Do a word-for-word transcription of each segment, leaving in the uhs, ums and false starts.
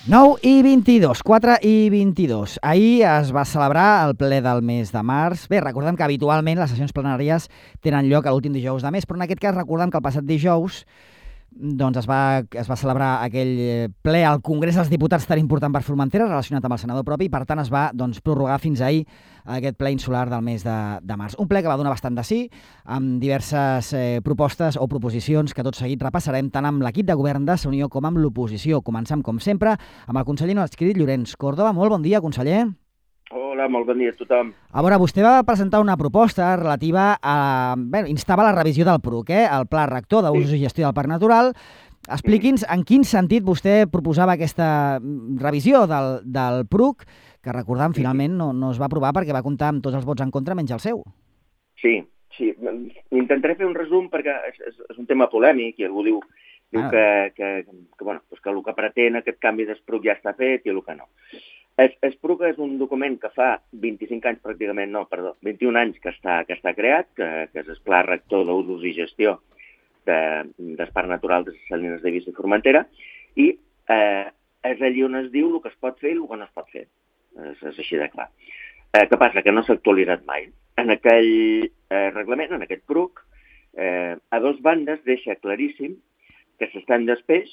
nou i vint-i-dos, quatre i vint-i-dos. Ahir es va celebrar el ple del mes de març. Bé, recordem que habitualment les sessions plenàries tenen lloc a l'últim dijous de mes, però en aquest cas recordem que el passat dijous doncs es va, es va celebrar aquell ple al Congrés dels Diputats tan important per Formentera, relacionat amb el senador propi, i per tant es va doncs, prorrogar fins ahir aquest ple insular del mes de, de març. Un ple que va donar bastant de sí, amb diverses eh, propostes o proposicions que tot seguit repassarem tant amb l'equip de govern de Unió com amb l'oposició. Començam, com sempre, amb el conseller no adscrit Llorenç Córdoba. Molt bon dia, conseller. Hola, molt bon dia a tothom. A veure, vostè va presentar una proposta relativa a... Bé, instava la revisió del P R U C, eh? El Pla Rector d'Usos sí. i Gestió del Parc Natural. Expliqui'ns en quin sentit vostè proposava aquesta revisió del, del P R U C, que recordam, finalment no, no es va aprovar perquè va comptar amb tots els vots en contra menys el seu. Sí, sí. Intentaré fer un resum perquè és, és, és un tema polèmic i algú diu, diu ah. que, que, que, bueno, pues que el que pretén aquest canvi d'S P R U C ja està fet i el que no. El P R U C és un document que fa vint-i-cinc anys pràcticament, no, perdó, vint-i-un anys que està, que està creat, que, que és el Pla Rector d'Usos i Gestió de, del Parc Natural de Salines d'Eivissa i Formentera, i eh, és allí on es diu el que es pot fer i el que no es pot fer. És, és així de clar. Eh, què passa? Que no s'ha actualitzat mai. En aquell eh, reglament, en aquest P R U C, eh, a dos bandes deixa claríssim que s'estan d'espeix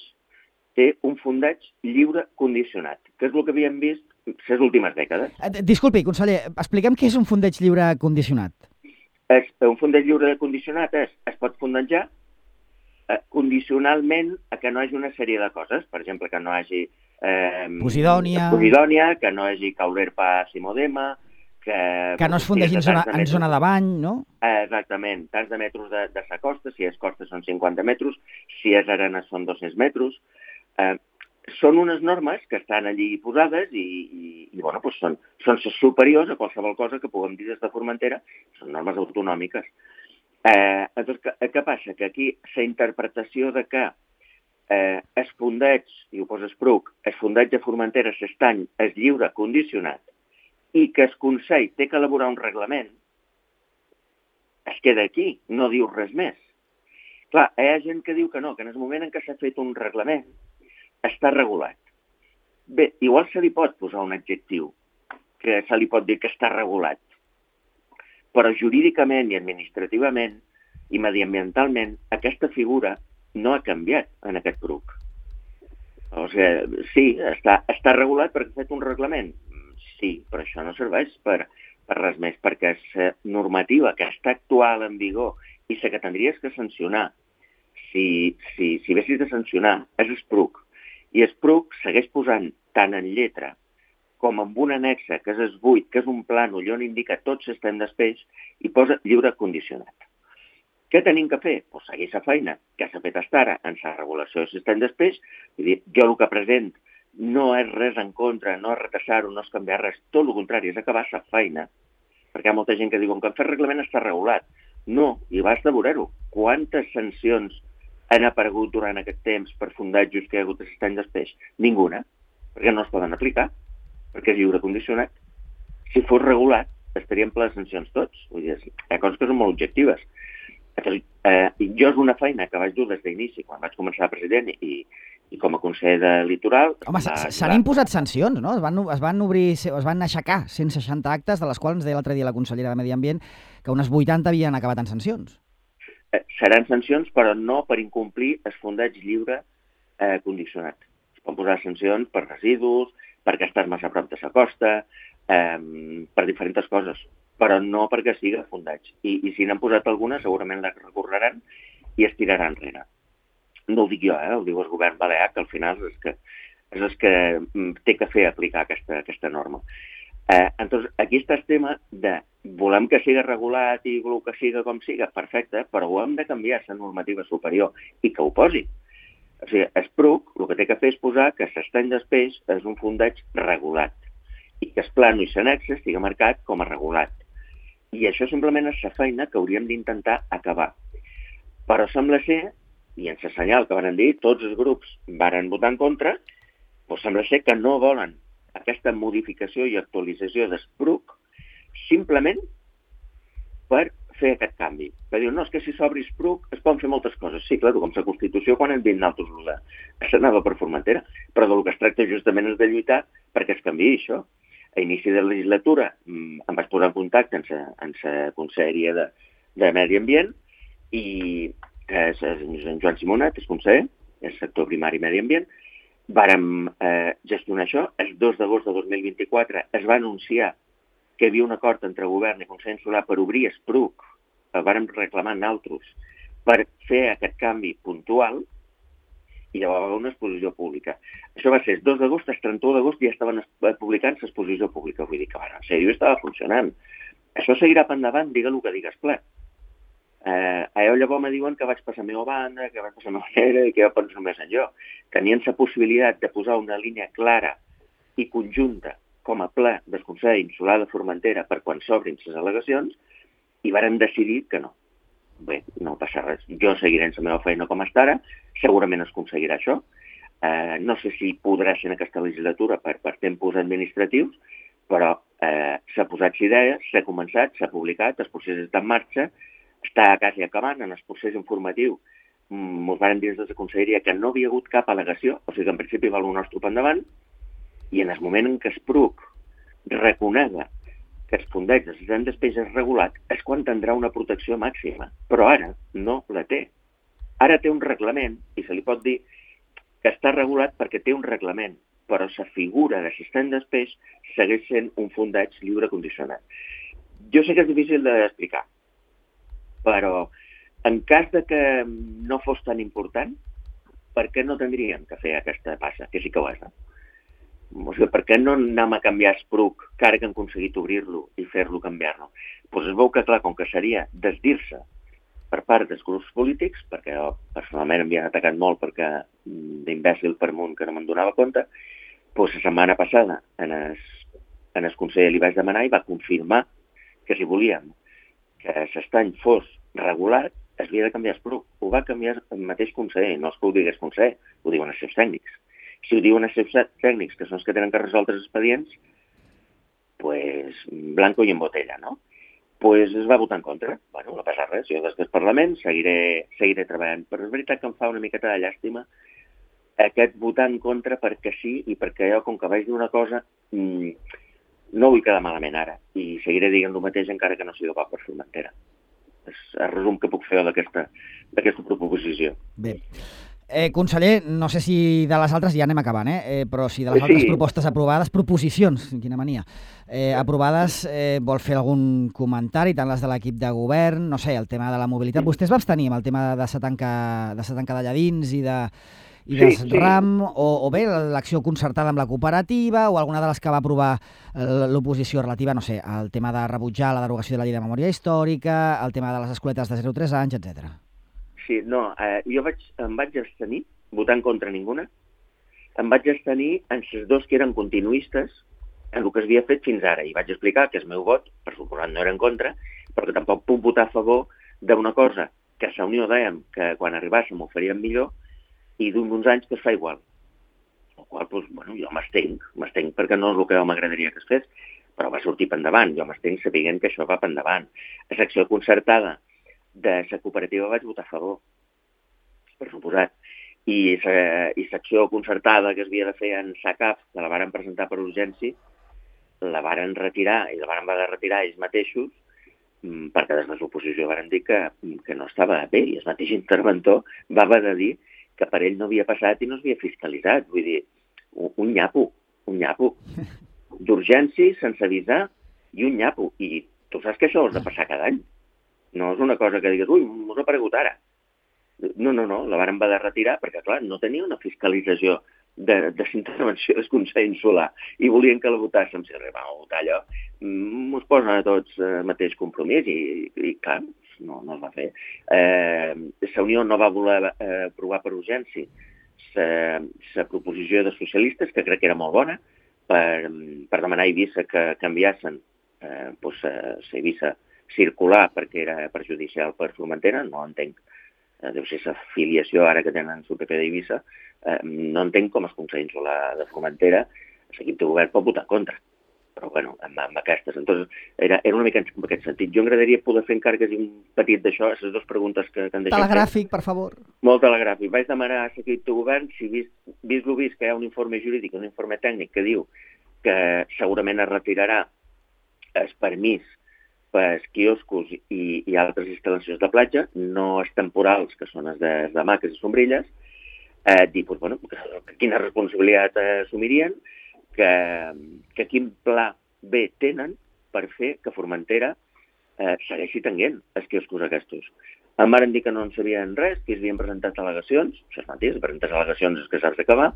té un fondeig lliure condicionat, que és el que havíem vist les últimes dècades. Disculpi, conseller, expliquem què és un fondeig lliure condicionat. Es, un fondeig lliure condicionat és, es pot fondejar eh, condicionalment a que no hi hagi una sèrie de coses, per exemple, que no hi hagi eh, posidònia, posidònia, que no hi hagi caulèrpa simodema, que... Que no es fondegi en zona, en zona de bany, no? Eh, exactament, tants de metres de, de sa costa, si és costa són cinquanta metres, si és arena són dos-cents metres. Eh, són unes normes que estan allí posades i, i, i bueno, doncs són, són superiors a qualsevol cosa que puguem dir des de Formentera, són normes autonòmiques. Eh, doncs, què, què passa? Que aquí la interpretació de que eh, es fondeig, i ho posa el P R U C, es fondeig de Formentera s'estany és lliure condicionat i que el Consell té que elaborar un reglament, es queda aquí, no diu res més. Clar, hi ha gent que diu que no, que en el moment en què s'ha fet un reglament està regulat. Bé, igual se li pot posar un adjectiu, que se li pot dir que està regulat, però jurídicament i administrativament i mediambientalment aquesta figura no ha canviat en aquest P R U C. O sigui, sí, està, està regulat perquè ha fet un reglament. Sí, però això no serveix per, per res més, perquè la normativa que està actual en vigor i la que tindries que sancionar, si, si, si haguessis de sancionar, és el P R U C. I el P R U C segueix posant tant en lletra com en un annexe, que és el vuit, que és un plànol on indica tots s'estem d'espeix, i posa lliure condicionat. Què tenim que fer? Pues seguir la feina que s'ha fet fins ara en la regulació de s'estem d'espeix. Jo el que present no és res en contra, no és retardar-ho, no és canviar res, tot el contrari, és acabar la feina, perquè hi ha molta gent que diu que en fet reglament està regulat. No, i vas de veure-ho. Quantes sancions han aparegut durant aquest temps per fondatges que hi ha hagut a s'estany d'espeix? Ninguna, perquè no es poden aplicar, perquè és lliure condicionat. Si fos regulat, estaríem ple de sancions tots. Vull dir, hi ha coses que són molt objectives. Eh, jo és una feina que vaig dur des d'inici, quan vaig començar a president i, i com a conseller de litoral... Home, s'han imposat sancions, no? Es van, es van obrir, es van aixecar cent seixanta actes, de les quals ens deia l'altre dia la consellera de Medi Ambient que unes vuitanta havien acabat en sancions. Eh, seran sancions, però no per incomplir el fondeig lliure eh, condicionat. Es poden posar sancions per residus, perquè estàs massa a prop de la costa, eh, per diferents coses, però no perquè siga fondeig. I, i si n'han posat alguna, segurament la recorreran i es tiraran enrere. No ho dic jo, eh? Ho diu el govern balear, que al final és, que, és el que té que fer aplicar aquesta, aquesta norma. Eh, entonces, aquí està el tema de volem que siga regulat i el que siga com siga, perfecte, però ho hem de canviar a la normativa superior i que ho posi. O sigui, el P R U C el que té que fer és posar que s'estany d'espeix és un fondeig regulat i que el plano i l'annexe estigui marcat com a regulat. I això simplement és la feina que hauríem d'intentar acabar. Però sembla ser, i en el senyal que van dir, tots els grups van votar en contra, doncs sembla ser que no volen aquesta modificació i actualització del P R U C simplement per fer aquest canvi. Va dir, no, és que si s'obri Spruc es poden fer moltes coses. Sí, clar, com la Constitució, quan hem dit nosaltres que s'anava per Formentera, però del que es tracta justament és de lluitar perquè es canviï això. A inici de la legislatura em vaig posar en contacte amb la, amb la Conselleria de, de Medi Ambient i eh, en Joan Simonet, el conseller, el sector primari i Medi Ambient, vàrem eh, gestionar això. El dos d'agost de dos mil vint-i-quatre es va anunciar que hi havia un acord entre govern i Consell Insular per obrir Spruc, el vàrem reclamar nosaltres, per fer aquest canvi puntual, i llavors va haver una exposició pública. Això va ser el dos d'agost, el trenta-u d'agost ja estaven publicant l'exposició pública. Vull dir que, bueno, en sèrio, estava funcionant. Això seguirà per endavant, digue el que digues ple. Eh, allò llavors me diuen que vaig passar la meva banda, que vaig passar la meva manera i que jo penso només en jo. Tenien la possibilitat de posar una línia clara i conjunta com a ple del Consell Insular de Formentera per quan s'obrin les al·legacions i varen decidir que no. Bé, no passa res. Jo seguiré en la meva feina com està ara, segurament es aconseguirà això. Eh, no sé si podrà ser en aquesta legislatura per, per tempos administratius, però eh, s'ha posat l'idea, s'ha començat, s'ha publicat, el procés està en marxa, està quasi acabant. En el procés informatiu ens van dir des de la Conselleria que no havia hagut cap al·legació, o sigui que en principi va el nostre per endavant, i en el moment en què Spruc reconega que el fondeig de les d'espeix és regulat és quan tindrà una protecció màxima, però ara no la té. Ara té un reglament, i se li pot dir que està regulat perquè té un reglament, però la figura de l'estany d'espeix segueix sent un fondeig lliure condicionat. Jo sé que és difícil d'explicar, però en cas de que no fos tan important, per què no tindríem que fer aquesta passa, que sí que ho és, no? O sigui, per què no anem a canviar Spruc, que ara que han aconseguit obrir-lo i fer-lo canviar-lo? Doncs es veu que, clar, com que seria desdir-se per part dels grups polítics, perquè jo personalment m'havien atacat molt perquè d'imbècil per amunt que no me'n donava compte, doncs la setmana passada en el, en el Consell li vaig demanar i va confirmar que si volíem que l'estany fos regulat, es havia de canviar Spruc. Ho va canviar el mateix conseller, no és que ho digués conseller, ho diuen els seus tècnics. Si ho diuen els seus tècnics, que són els que tenen que resoldre els expedients, pues blanco i en botella, no? Pues es va votar en contra. Bueno, no passa res. Jo des del Parlament seguiré, seguiré treballant. Però és veritat que em fa una miqueta de llàstima aquest votar en contra perquè sí i perquè jo, com que vaig dir una cosa, mmm, no vull quedar malament ara. I seguiré dient el mateix encara que no sigui cap per Formentera. És el resum que puc fer d'aquesta d'aquesta proposició. Bé. Eh, conseller, no sé si de les altres, ja anem acabant, eh? Eh, però si de les altres sí. propostes aprovades, proposicions, quina mania, eh, aprovades, eh, vol fer algun comentari, tant les de l'equip de govern, no sé, el tema de la mobilitat. Vostè es va abstenir amb el tema de la tanca de, sa tanca de Lladins i de i del sí, sí. RAM, o, o bé l'acció concertada amb la cooperativa, o alguna de les que va aprovar l'oposició relativa, no sé, al tema de rebutjar la derogació de la llei de memòria històrica, el tema de les escoletes de zero a tres anys, etcètera. Sí, no, eh, jo vaig, em vaig abstenir, votant contra ninguna, em vaig abstenir en els dos que eren continuistes en el que s'havia fet fins ara, i vaig explicar que el meu vot, per suposat, no era en contra, però que tampoc puc votar a favor d'una cosa que a la Unió dèiem que quan arribàssim ho faríem millor, i d'uns anys que es fa igual. El qual, doncs, bueno, jo m'estenc, m'estenc perquè no és el que m'agradaria que es fes, però va sortir per endavant, jo m'estenc sabent que això va per endavant. A l'acció concertada de la cooperativa vaig votar a favor, per suposat, i l'acció concertada que es havia de fer en S A C A F, que la varen presentar per urgència, la varen retirar, i la varen haver de retirar ells mateixos, perquè des de l'oposició varen dir que, que no estava bé, i el mateix interventor va haver de dir que per ell no havia passat i no s'havia fiscalitzat. Vull dir, un nyapo, un nyapo. D'urgència, sense avisar, i un nyapo. I tu saps que això has de passar cada any. No és una cosa que digues, ui, m'ho ha aparegut ara. No, no, no, la varen haver de retirar perquè, clar, no tenia una fiscalització de, de l'intervenció del Consell Insular i volien que la votàssim. Si arribàvem a votar allò, ens posen a tots el mateix compromís i, i clar, no, no es va fer. Eh, la Unió no va voler eh, aprovar per urgència la proposició de socialistes, que crec que era molt bona, per, per demanar a Eivissa que canviassen eh, pues, la Eivissa circular perquè era perjudicial per Formentera. No entenc, eh, deu ser la filiació ara que tenen el P P d'Eivissa, eh, no entenc com el Consell Insular de Formentera, l'equip de govern pot votar en contra. però bueno, amb, amb aquestes. Entonces, era, era una mica en aquest sentit. Jo m'agradaria poder fer encara que sigui un petit d'això, les dues preguntes que, que em deixem. Telegràfic, per favor. Molt telegràfic. Vaig demanar a l'equip de govern si vist, vist lo vist que hi ha un informe jurídic, un informe tècnic que diu que segurament es retirarà el permís per quioscos i, i altres instal·lacions de platja, no els temporals, que són els de, els de maques i sombrilles, eh, dir, pues, bueno, que, quina responsabilitat eh, assumirien, que, que quin pla B tenen per fer que Formentera eh, segueixi tenint els quioscos aquests. Em van dir que no en sabien res, que es havien presentat al·legacions, això és mentida, presentes al·legacions és que s'has d'acabar,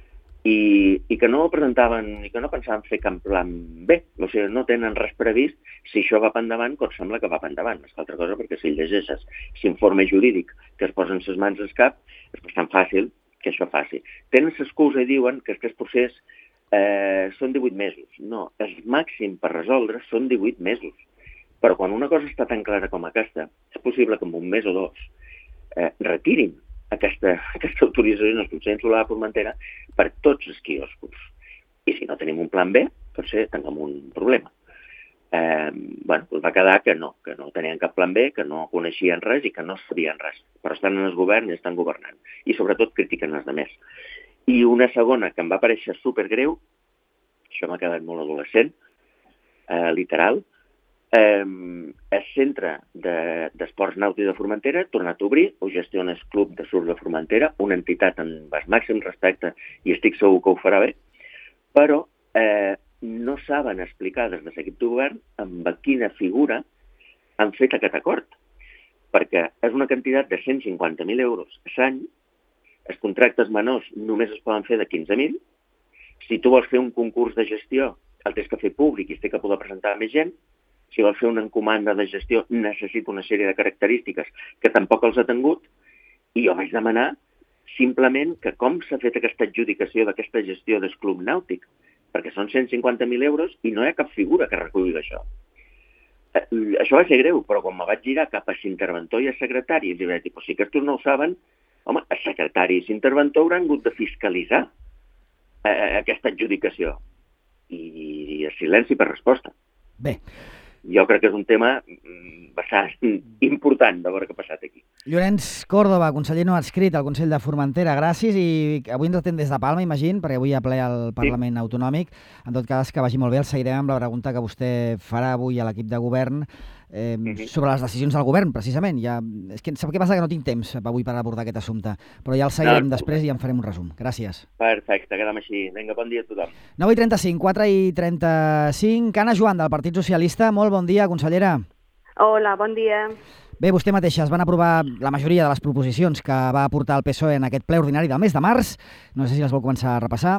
i, i que no presentaven, i que no pensaven fer cap plan B, o sigui, no tenen res previst si això va per endavant, com sembla que va per endavant. És altra cosa, perquè si llegeixes l'informe jurídic que es posen les mans al cap, és bastant fàcil que això faci. Tenen l'excusa i diuen que aquest procés Eh, són divuit mesos. No, el màxim per resoldre són divuit mesos. Però quan una cosa està tan clara com aquesta, és possible que en un mes o dos eh, retirin aquesta, aquesta autorització en el Consell Insular de Formentera per tots els quioscos. I si no tenim un plan B, potser tinguem un problema. Eh, bueno, doncs va quedar que no, que no tenien cap plan B, que no coneixien res i que no sabien res. Però estan en el govern i estan governant. I sobretot critiquen els altres. I una segona que em va parèixer supergreu, això m'ha quedat molt adolescent, eh, literal, eh, el centre d'esports de, nàutics de Formentera ha tornat a obrir, ho gestiona el Club de Surf de Formentera, una entitat amb el màxim respecte i estic segur que ho farà bé, però eh, no saben explicar des de l'equip de govern amb quina figura han fet aquest acord, perquè és una quantitat de cent cinquanta mil euros l'any. Els contractes menors només es poden fer de quinze mil. Si tu vols fer un concurs de gestió, el tens que fer públic i es té que poder presentar més gent. Si vols fer una encomanda de gestió, necessita una sèrie de característiques que tampoc els ha tingut. I jo vaig demanar simplement que com s'ha fet aquesta adjudicació d'aquesta gestió del club nàutic, perquè són cent cinquanta mil euros i no hi ha cap figura que reculli això. Eh, això va ser greu, però quan me vaig girar cap a l'interventor i al secretari, els vaig dir, però si aquests no ho saben, home, els secretaris i interventor hauran hagut de fiscalitzar eh, aquesta adjudicació. I, i el silenci per resposta. Bé. Jo crec que és un tema bastant important de veure què ha passat aquí. Llorenç Córdoba, conseller no adscrit al Consell de Formentera, gràcies, i avui ens atén des de Palma, imagino, perquè avui hi ha ple al Parlament sí. Autonòmic. En tot cas, que vagi molt bé, el seguirem amb la pregunta que vostè farà avui a l'equip de govern eh, uh-huh. sobre les decisions del govern, precisament. Ja, és que sap què passa? Que no tinc temps avui per abordar aquest assumpte, però ja el seguirem no, després i en farem un resum. Gràcies. Perfecte, quedem així. Vinga, bon dia a tothom. nou i trenta-cinc, quatre i trenta-cinc. Anna Joan, del Partit Socialista. Molt bon dia, consellera. Hola, bon dia. Bé, vostè mateixa es van aprovar la majoria de les proposicions que va aportar el P S O E en aquest ple ordinari del mes de març. No sé si les vol començar a repassar.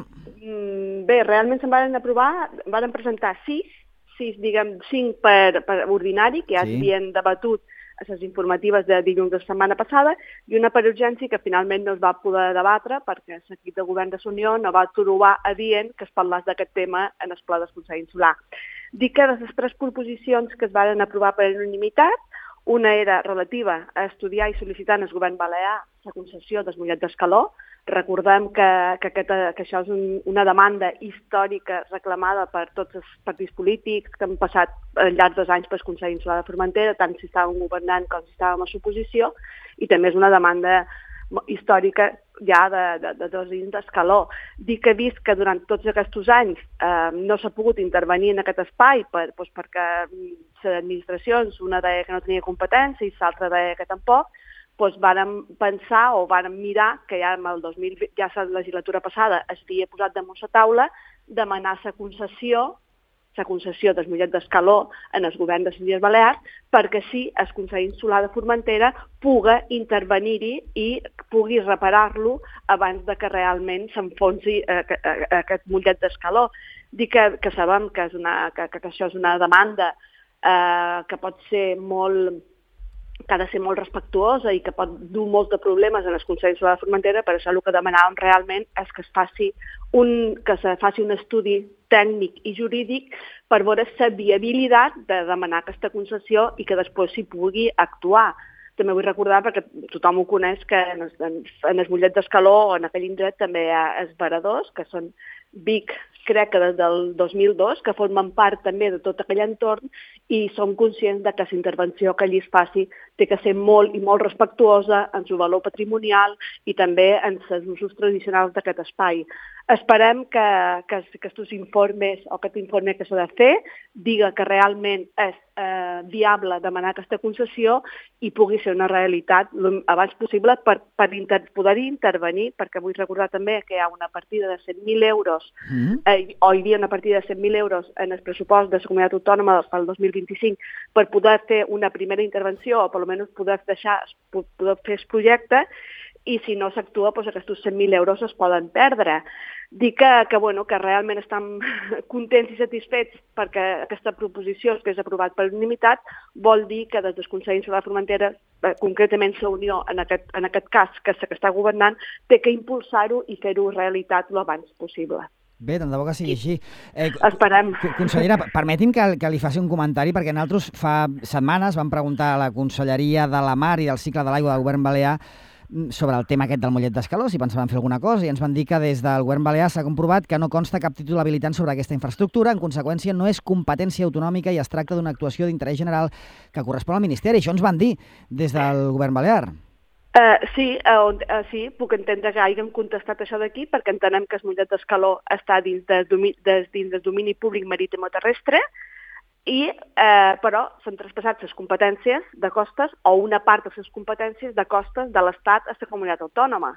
Mm, bé, realment se'n van aprovar, van presentar sis, sis, diguem, cinc per, per ordinari, que ja sí. Havien debatut a les informatives de dilluns de la setmana passada, i una per urgència que finalment no es va poder debatre perquè l'equip de govern de l'Unió no va trobar adient que es parlés d'aquest tema en el ple del Consell Insular. Dic que de les tres proposicions que es van aprovar per unanimitat, una era relativa a estudiar i sol·licitar en el govern balear la concessió del Mollet d'Escaló. Recordem que, que, aquesta, que això és un, una demanda històrica reclamada per tots els partits polítics que han passat al llarg dels anys pel Consell Insular de Formentera, tant si estàvem governant com si estàvem a l'oposició, i també és una demanda històrica ja de, de, de dos dins d'Escaló. Dic que he vist que durant tots aquests anys eh, no s'ha pogut intervenir en aquest espai per, doncs perquè les administracions, una deia que no tenia competència i l'altra deia que tampoc, doncs vàrem pensar o vàrem mirar que ja en el dos mil vint, ja la legislatura passada es havia posat damunt la taula demanar la concessió la concessió del Mollet d'Escaló en el govern de les Illes Balears perquè sí el Consell Insular de Formentera pugui intervenir-hi i pugui reparar-lo abans de que realment s'enfonsi eh, aquest Mollet d'Escaló. Dic que, que sabem que, és una, que, que això és una demanda eh, que pot ser molt que ha de ser molt respectuosa i que pot dur molts de problemes en el Consell Insular de Formentera, per això el que demanàvem realment és que es faci un, que se faci un estudi tècnic i jurídic per veure la viabilitat de demanar aquesta concessió i que després s'hi pugui actuar. També vull recordar, perquè tothom ho coneix, que en el, en el Mollet d'Escaló o en aquell indret també hi ha els varadors, que són Vic, crec que des del dos mil dos, que formen part també de tot aquell entorn i som conscients de que la intervenció que allí es faci té que ser molt i molt respectuosa en el valor patrimonial i també en els usos tradicionals d'aquest espai. Esperem que, que, que aquests informes o aquest informe que s'ha de fer diga que realment és eh, viable demanar aquesta concessió i pugui ser una realitat abans possible per, per inter, poder intervenir, perquè vull recordar també que hi ha una partida de cent mil euros, mm. eh, o hi havia una partida de cent mil euros en el pressupost de la comunitat autònoma pel dos mil vint-i-cinc per poder fer una primera intervenció o per almenys poder deixar poder fer el projecte, i si no s'actua, doncs aquests cent mil euros es poden perdre. Dic que, que, bueno, que realment estan contents i satisfets perquè aquesta proposició que és aprovat per unanimitat vol dir que des del Consell Insular de Formentera, eh, concretament la Unió, en aquest, en aquest cas, que, que està governant, té que impulsar-ho i fer-ho realitat el abans possible. Bé, tant de bo que sigui així. Eh, Esperem. Consellera, permeti'm que, que li faci un comentari, perquè nosaltres fa setmanes vam preguntar a la Conselleria de la Mar i del Cicle de l'Aigua del Govern Balear sobre el tema aquest del Mollet d'Escaló, si pensaven fer alguna cosa, i ens van dir que des del Govern Balear s'ha comprovat que no consta cap títol habilitant sobre aquesta infraestructura, en conseqüència no és competència autonòmica i es tracta d'una actuació d'interès general que correspon al Ministeri. Això ens van dir des del Govern Balear. Uh, sí, uh, uh, sí, puc entendre que hàgim contestat això d'aquí perquè entenem que el Mollet d'Escaló està dins del domini, dins del domini públic marítim o terrestre, i, eh, però s'han traspassat les competències de costes o una part de les competències de costes de l'Estat a la comunitat autònoma.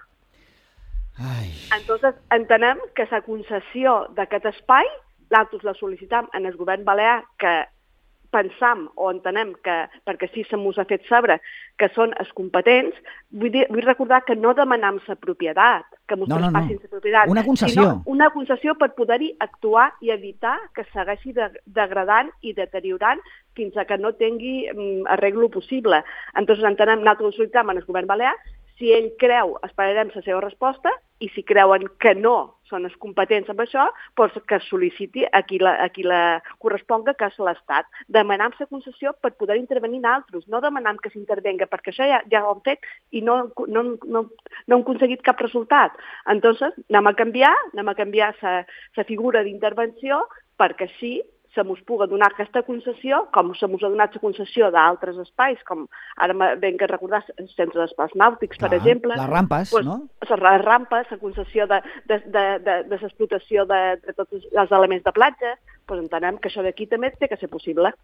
Ai. Entonces, entenem que la concessió d'aquest espai, nosaltres la sol·licitam en el Govern Balear, que pensam o entenem que, perquè sí se mos ha fet saber que són els competents, vull, dir, vull recordar que no demanam la propietat, que mos no, traspassin no, no. la propietat, una concessió. sinó una concessió per poder-hi actuar i evitar que segueixi de, degradant i deteriorant fins a que no tingui mm, arreglo possible. Entonces entenem, nosaltres sol·licitam en el Govern Balear, si ell creu, esperarem la seva resposta, i si creuen que no són els competents amb això, doncs que sol·liciti a qui la, a qui la corresponga, que és l'Estat. Demanam la concessió per poder intervenir en altres, no demanam que s'intervenga, perquè això ja, ja ho hem fet i no, no, no, no hem aconseguit cap resultat. Entonces, anem a canviar, anem a canviar la figura d'intervenció perquè sí se mos pugui donar aquesta concessió, com se mos ha donat la concessió d'altres espais, com ara ben que recordar el centre d'espais nàutics, per exemple. Les rampes, pues, no? Les rampes, la concessió de, de, de, de, de l'explotació de, de tots els elements de platja, pues entenem que això d'aquí també té que ser possible.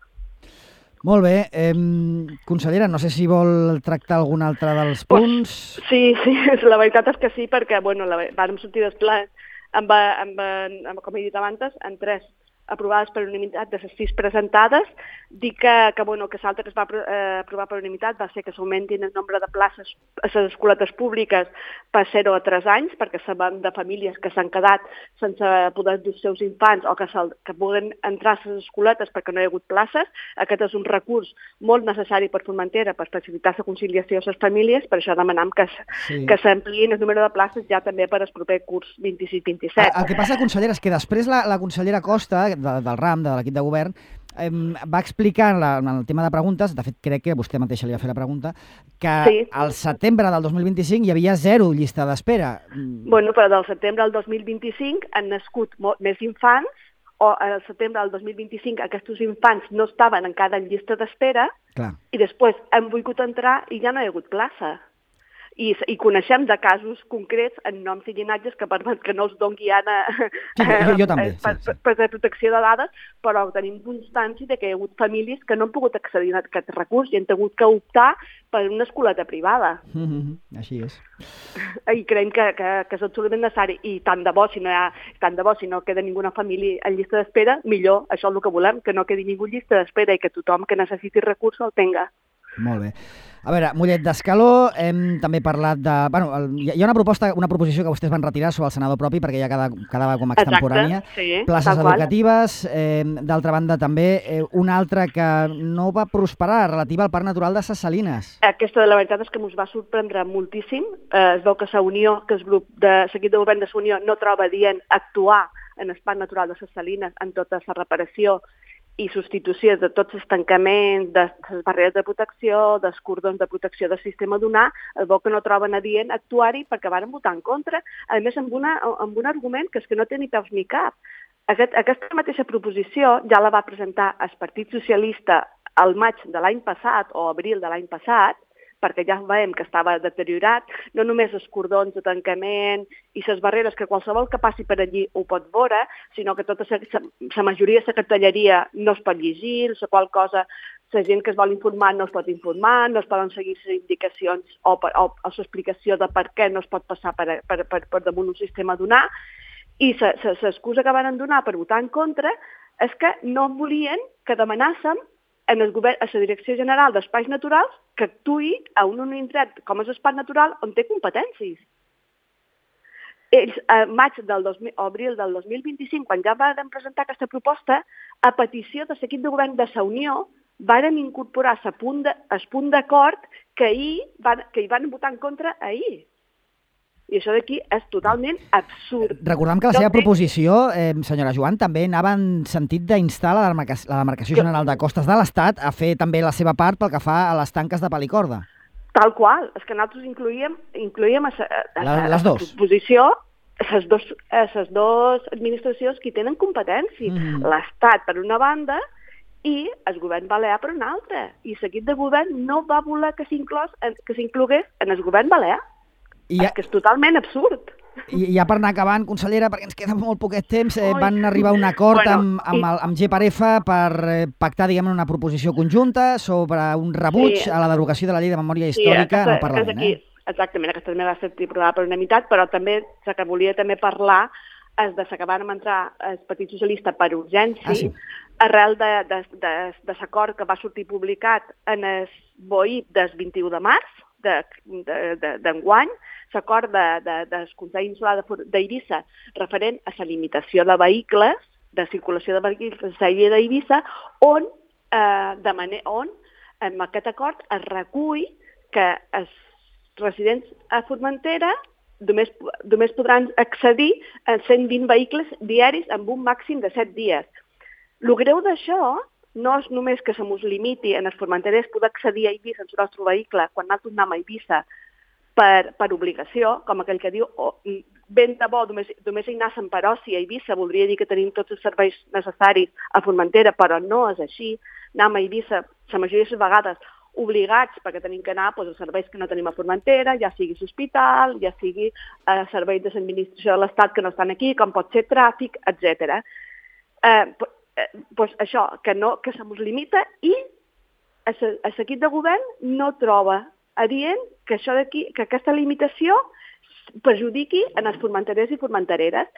Molt bé. Eh, consellera, no sé si vol tractar algun altre dels punts. Pues, sí, sí, la veritat és que sí, perquè bueno, la, vam sortir del ple amb, amb, amb, com he dit abans, en tres aprovades per unanimitat de les sis presentades. Dic que, que, bueno, que l'altre que es va eh, aprovar per unanimitat va ser que s'augmentin el nombre de places a les escoletes públiques per zero a tres anys, perquè sabem de famílies que s'han quedat sense poder dur els seus infants o que, que puguen entrar a les escoletes perquè no hi ha hagut places. Aquest és un recurs molt necessari per Formentera per facilitar la conciliació a les famílies, per això demanem que, sí. que s'ampliïn el número de places ja també per al proper curs vint-i-sis vint-i-set. El, el que passa, consellera, és que després la, la consellera Costa, de, del RAM, de l'equip de govern, eh, va explicar en, la, en el tema de preguntes, de fet crec que vostè mateixa li va fer la pregunta, que sí. al setembre del dos mil vint-i-cinc hi havia zero llista d'espera. Bueno, però del setembre del dos mil vint-i-cinc han nascut molt més infants, o al setembre del dos mil vint-i-cinc aquests infants no estaven en cada llista d'espera, Clar. i després han volgut entrar i ja no hi ha hagut plaça. I, i coneixem de casos concrets en noms i llinatges que permet que no els doni ara sí, jo, jo també, per, sí, sí. per, per protecció de dades, però tenim constància de que hi ha hagut famílies que no han pogut accedir a aquest recurs i han hagut que optar per una escoleta privada. Mm-hmm, així és. I creiem que, que, que és absolutament necessari. I tant de bo, si no hi ha, tant de bo, si no queda ninguna família en llista d'espera, millor, això és el que volem, que no quedi ningú en llista d'espera i que tothom que necessiti recursos el tenga. Molt bé. A veure, Mollet d'Escaló, hem també parlat de... Bueno, el, hi ha una proposta, una proposició que vostès van retirar sobre el senador propi perquè ja quedava, quedava com extemporània. Exacte, sí, places educatives, eh, d'altra banda també eh, una altra que no va prosperar, relativa al Parc Natural de Ses Salines. Aquesta, la veritat, és que ens va sorprendre moltíssim. Eh, es veu que la Unió, que el grup de seguit de govern de la Unió no troba dient actuar en el Parc Natural de Ses Salines en tota la reparació i substitució de tots els tancaments, de les barreres de protecció, dels cordons de protecció del sistema dunar, es veu que no troben adient actuar-hi perquè varen votar en contra, a més amb, una, amb un argument que és que no té ni peus ni cap. aquest, aquesta mateixa proposició ja la va presentar el Partit Socialista al maig de l'any passat o abril de l'any passat, perquè ja veiem que estava deteriorat, no només els cordons de tancament i les barreres, que qualsevol que passi per allí ho pot veure, sinó que tota la majoria de la cartelleria no es pot llegir, la qual cosa la gent que es vol informar no es pot informar, no es poden seguir les indicacions o, per, o, o l'explicació de per què no es pot passar per, per, per, per damunt un sistema a donar, i l'excusa que van donar per votar en contra és que no volien que demanàssim en el govern, a la Direcció General d'Espais Naturals que actuï a un indret com és el Parc Natural on té competències. Ells, a maig del dos mil, o abril del dos mil vint-i-cinc, quan ja van presentar aquesta proposta, a petició de l'equip de govern de la Unió, varen incorporar el punt d'acord que, van, que hi van votar en contra ahir. I això d'aquí és totalment absurd. Recordem que la seva proposició, eh, senyora Joan, també anava en sentit d'instar la Demarcació General de Costes de l'Estat a fer també la seva part pel que fa a les tanques de Palicorda. Tal qual. És que nosaltres incluïm, incluïm a, a, a, la, les dos. A la proposició les dues dos administracions que tenen competència. Mm. L'Estat per una banda i el govern balear per una altra. I l'equip de govern no va voler que s'inclogués en el govern balear. I ja, és que és totalment absurd. I ja per anar acabant, consellera, perquè ens queda molt poquet temps, eh, van arribar a un acord bueno, amb, amb, el, amb G per F per eh, pactar, diguem, una proposició conjunta sobre un rebuig sí. a la derogació de la llei de memòria històrica sí, aquesta, en el Parlament. Aquí, eh? Exactament, aquesta també va ser aprovada per unanimitat, però també la que volia també parlar és de que van entrar el Partit Socialista per urgència, ah, sí. arrel de, de, de, de l'acord que va sortir publicat en el B O I P del vint-i-u de març d'enguany, l'acord del de, de, de Consell Insular d'Eivissa referent a la limitació de vehicles, de circulació de vehicles a l'illa d'Eivissa, on, eh, de manera, on amb aquest acord es recull que els residents a Formentera només, només podran accedir a cent vint vehicles diaris amb un màxim de set dies. El greu d'això no és només que se mos limiti en els formenterers poder accedir a Eivissa en el nostre vehicle quan nosaltres anem a Eivissa per, per obligació, com aquell que diu oh, ben de bo, només, només hi anàssim per oci a Eivissa, voldria dir que tenim tots els serveis necessaris a Formentera, però no és així. Anem a Eivissa, la majoria de les vegades, obligats, perquè tenim que anar doncs, als serveis que no tenim a Formentera, ja sigui l'hospital, ja sigui eh, serveis de l'administració de l'Estat que no estan aquí, com pot ser tràfic, etcètera. Eh, pues això, que, no, que se mos limita i l'equip de govern no troba adient que, això d'aquí, que aquesta limitació perjudiqui en els formenterers i formentereres.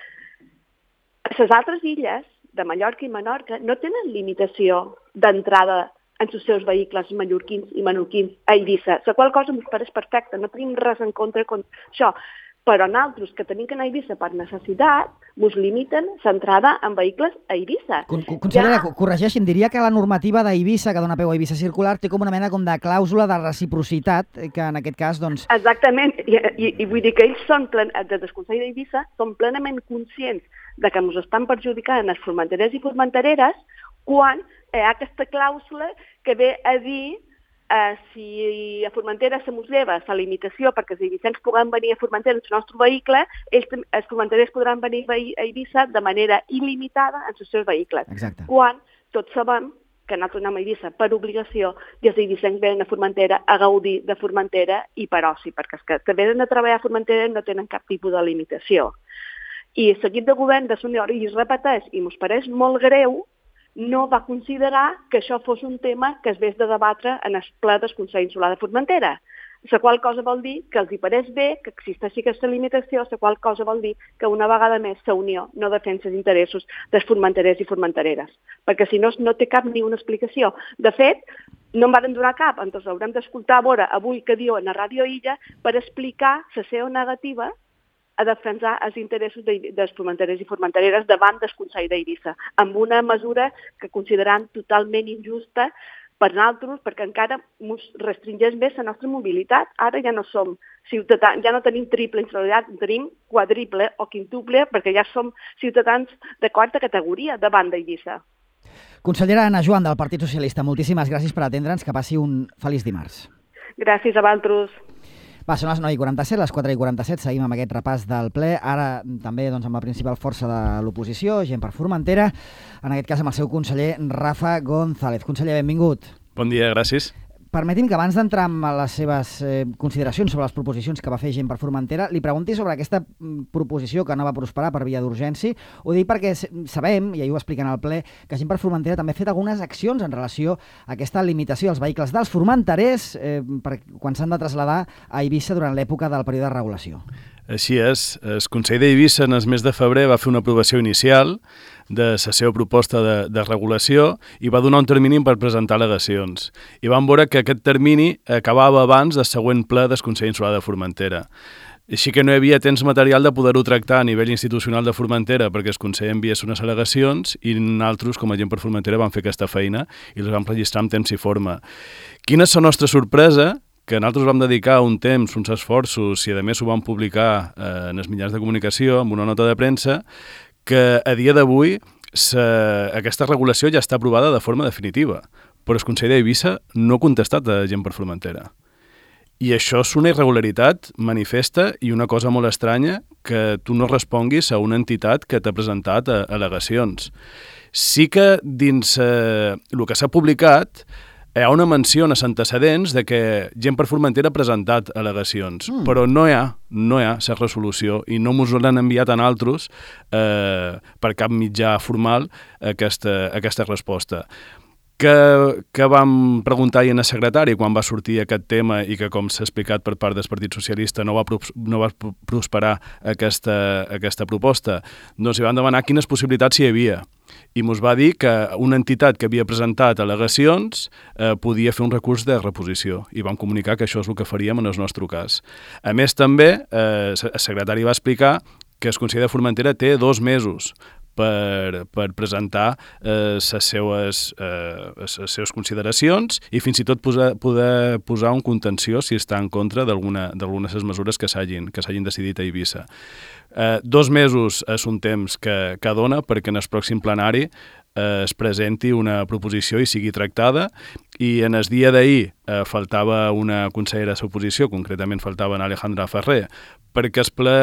Les altres illes, de Mallorca i Menorca, no tenen limitació d'entrada en els seus vehicles mallorquins i menorquins a Eivissa, la qual cosa ens pareix perfecta, no tenim res en contra amb això. Però nosaltres, que tenim que anar a Eivissa per necessitat, ens limiten l'entrada en vehicles a Eivissa. Con consellera, ja... corregeixin, diria que la normativa d'Eivissa, que dona peu a Eivissa Circular, té com una mena com de clàusula de reciprocitat, que en aquest cas, doncs... Exactament, i, i, i vull dir que ells són, plen... des del Consell d'Eivissa, són plenament conscients de que ens estan perjudicant els formenterers i formentereres quan hi ha aquesta clàusula que ve a dir Uh, si a Formentera se mos lleva la limitació perquè els eivissencs puguem venir a Formentera en el nostre vehicle, ells, els formenterers podran venir a Eivissa de manera il·limitada en els seus vehicles. Exacte. Quan tots sabem que nosaltres anem a Eivissa per obligació i els eivissencs venen a Formentera a gaudir de Formentera i per oci, perquè els que venen a treballar a Formentera no tenen cap tipus de limitació. I l'equip de govern de Unió, i es repeteix, i ens pareix molt greu, no va considerar que això fos un tema que es vés de debatre en el ple del Consell Insular de Formentera. La qual cosa vol dir que els hi pareix bé que existeixi aquesta limitació, la qual cosa vol dir que una vegada més la Unió no defensa els interessos dels formenterers i formentereres, perquè si no, no té cap ni una explicació. De fet, no en van donar cap, doncs haurem d'escoltar a veure avui que diuen a Ràdio Illa per explicar la seva negativa a defensar els interessos de, dels formenterers i formentereres davant del Consell d'Eivissa, amb una mesura que consideram totalment injusta per nosaltres, perquè encara ens restringeix més la nostra mobilitat. Ara ja no som ciutadans, ja no tenim triple insolidaritat, tenim quadriple o quintuple, perquè ja som ciutadans de quarta categoria davant d'Eivissa. Consellera Anna Joan, del Partit Socialista, moltíssimes gràcies per atendre'ns, que passi un feliç dimarts. Gràcies a vosaltres. Va, són les nou i quaranta-set, les quatre i quaranta-set, seguim amb aquest repàs del ple, ara també doncs, amb la principal força de l'oposició, Gent per Formentera, en aquest cas amb el seu conseller Rafa González. Conseller, benvingut. Bon dia, gràcies. Permeti'm que abans d'entrar en les seves eh, consideracions sobre les proposicions que va fer Gent per Formentera, li pregunti sobre aquesta proposició que no va prosperar per via d'urgència. Ho dic perquè sabem, i ahir ho expliquen al ple, que Gent per Formentera també ha fet algunes accions en relació a aquesta limitació als vehicles dels formenterers eh, per, quan s'han de traslladar a Eivissa durant l'època del període de regulació. Així és, el Consell d'Eivissa en el mes de febrer va fer una aprovació inicial de la seva proposta de, de regulació i va donar un termini per presentar al·legacions. I vam veure que aquest termini acabava abans del següent ple del Consell Insular de Formentera. Així que no hi havia temps material de poder-ho tractar a nivell institucional de Formentera perquè el Consell enviés unes al·legacions i nosaltres, com a Gent per Formentera, vam fer aquesta feina i les vam registrar en temps i forma. Quina és la nostra sorpresa? Que nosaltres vam dedicar un temps, uns esforços, i a més ho vam publicar eh, en els mitjans de comunicació amb una nota de premsa, que a dia d'avui aquesta regulació ja està aprovada de forma definitiva, però el Consell d'Eivissa no ha contestat a Gent per Formentera. I això és una irregularitat manifesta i una cosa molt estranya que tu no responguis a una entitat que t'ha presentat al·legacions. Sí que dins eh, el que s'ha publicat hi ha una menció en els antecedents de que Gent per Formentera ha presentat al·legacions, mm. però no hi ha, no hi ha la resolució i no ens l'han enviat a nosaltres eh, per cap mitjà formal aquesta, aquesta resposta. Que, que vam preguntar ahir al secretari quan va sortir aquest tema i que, com s'ha explicat per part del Partit Socialista, no va, no va prosperar aquesta, aquesta proposta, doncs hi vam demanar quines possibilitats hi havia. I ens va dir que una entitat que havia presentat al·legacions eh, podia fer un recurs de reposició i vam comunicar que això és el que faríem en el nostre cas. A més, també, eh, el secretari va explicar que el Consell de Formentera té dos mesos per, per presentar eh, les seues, eh, les seues consideracions i fins i tot posar, poder posar un contenció si està en contra d'alguna d'algunes de les mesures que s'hagin que s'hagin decidit a Eivissa. Eh, dos mesos és un temps que, que dona perquè en el pròxim plenari eh, es presenti una proposició i sigui tractada i en el dia d'ahir eh, faltava una consellera de l'oposició, concretament faltava en Alejandra Ferrer, perquè el ple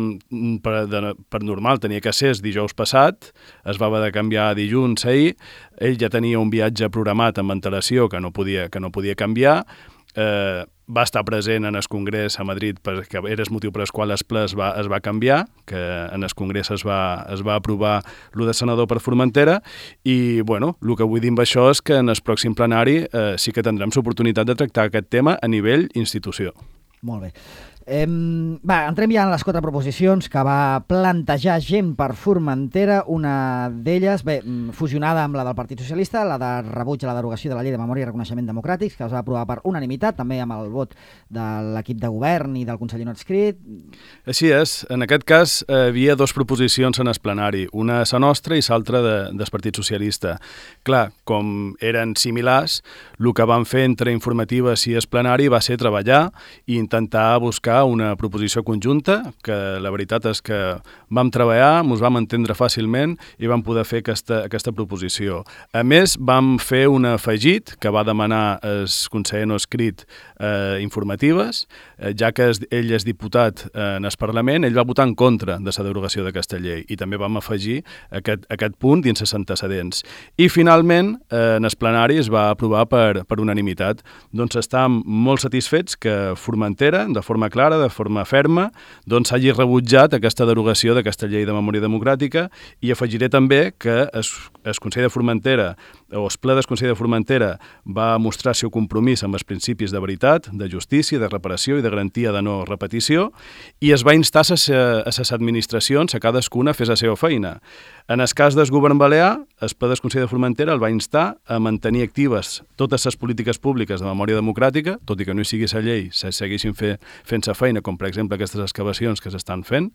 per, de, per normal tenia que ser el dijous passat, es va haver de canviar a dilluns ahir, ell ja tenia un viatge programat amb antelació que no podia, que no podia canviar, eh, va estar present en el Congrés a Madrid perquè era el motiu per el qual el ple es va, es va canviar, que en el Congrés es va, es va aprovar l'u de senador per Formentera i bueno, el que vull dir amb això és que en el pròxim plenari eh, sí que tindrem l'oportunitat de tractar aquest tema a nivell institució. Molt bé. Eh, va, entrem ja en les quatre proposicions que va plantejar Gent per Formentera, una d'elles, bé, fusionada amb la del Partit Socialista, la de rebuig a la derogació de la Llei de Memòria i Reconeixement Democràtics, que es va aprovar per unanimitat, també amb el vot de l'equip de govern i del conseller no adscrit. Així és, en aquest cas hi havia dues proposicions en el plenari, una la nostra i l'altra de, del Partit Socialista. Clar, com eren similars, el que van fer entre informatives i el plenari va ser treballar i intentar buscar una proposició conjunta, que la veritat és que vam treballar, ens vam entendre fàcilment i vam poder fer aquesta, aquesta proposició. A més, vam fer un afegit que va demanar el conseller no escrit eh, informatives, eh, ja que ell és diputat eh, en el Parlament, ell va votar en contra de la derogació d'aquesta llei i també vam afegir aquest, aquest punt dins els antecedents. I finalment, eh, en el plenari es va aprovar per, per unanimitat. Doncs estem molt satisfets que Formentera, de forma clara, de forma ferma, doncs hagi rebutjat aquesta derogació d'aquesta llei de memòria democràtica i afegiré també que el, el Consell de Formentera o el ple del Consell de Formentera va mostrar el seu compromís amb els principis de veritat, de justícia, de reparació i de garantia de no repetició i es va instar a les administracions a cadascuna a fer la seva feina. En el cas del govern balear, el ple del Consell de Formentera el va instar a mantenir actives totes les polítiques públiques de memòria democràtica, tot i que no hi sigui la llei, se segueixin fer, fent la feina, com per exemple aquestes excavacions que s'estan fent,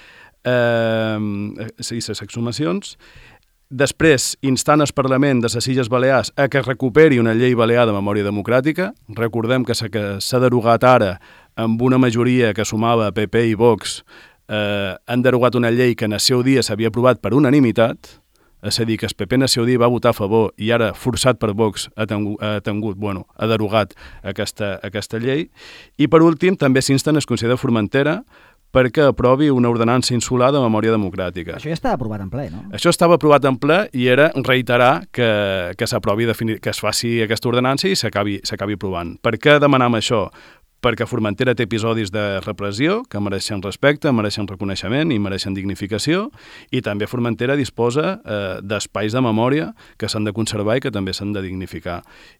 eh, i les exhumacions. Després, instant el Parlament de les Illes Balears a que recuperi una llei balear de memòria democràtica. Recordem que s'ha derogat ara amb una majoria que sumava P P i Vox, eh, han derogat una llei que en el seu dia s'havia aprovat per unanimitat, és a dir, que el P P en el seu dia va votar a favor i ara, forçat per Vox, ha tingut, ha, tingut, bueno, ha derogat aquesta, aquesta llei. I per últim, també s'insten el Consell de Formentera perquè aprovi una ordenança insular de memòria democràtica. Això ja estava aprovat en ple, no? Això estava aprovat en ple i era reiterar que, que s'aprovi, que es faci aquesta ordenança i s'acabi s'acabi aprovant. Per què demanam això? Perquè Formentera té episodis de repressió que mereixen respecte, mereixen reconeixement i mereixen dignificació, i també Formentera disposa eh, d'espais de memòria que s'han de conservar i que també s'han de dignificar.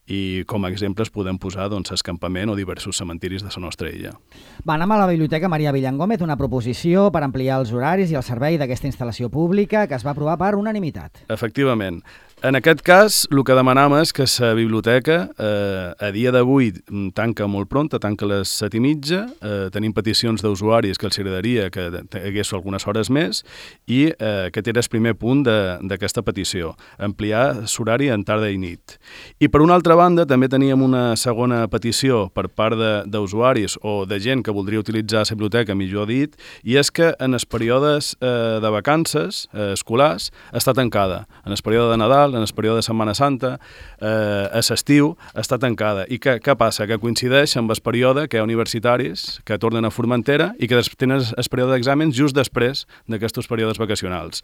I com a exemples podem posar doncs, escampament o diversos cementiris de la nostra illa. Va, anem a la Biblioteca Maria Villangómez, una proposició per ampliar els horaris i el servei d'aquesta instal·lació pública que es va aprovar per unanimitat. Efectivament. En aquest cas, el que demanam és que la biblioteca eh, a dia d'avui tanca molt pront, tanca a les set i mitja, eh, tenim peticions d'usuaris que els agradaria que hagués algunes hores més i eh, aquest era el primer punt d'aquesta petició, ampliar l'horari en tarda i nit. I per una altra banda també teníem una segona petició per part d'usuaris o de gent que voldria utilitzar la biblioteca, millor dit, i és que en els períodes eh, de vacances eh, escolars està tancada. En el període de Nadal, en el període de Setmana Santa, eh, a l'estiu, està tancada. I què, què passa? Que coincideix amb el període que hi ha universitaris que tornen a Formentera i que tenen el període d'exàmens just després d'aquests períodes vacacionals.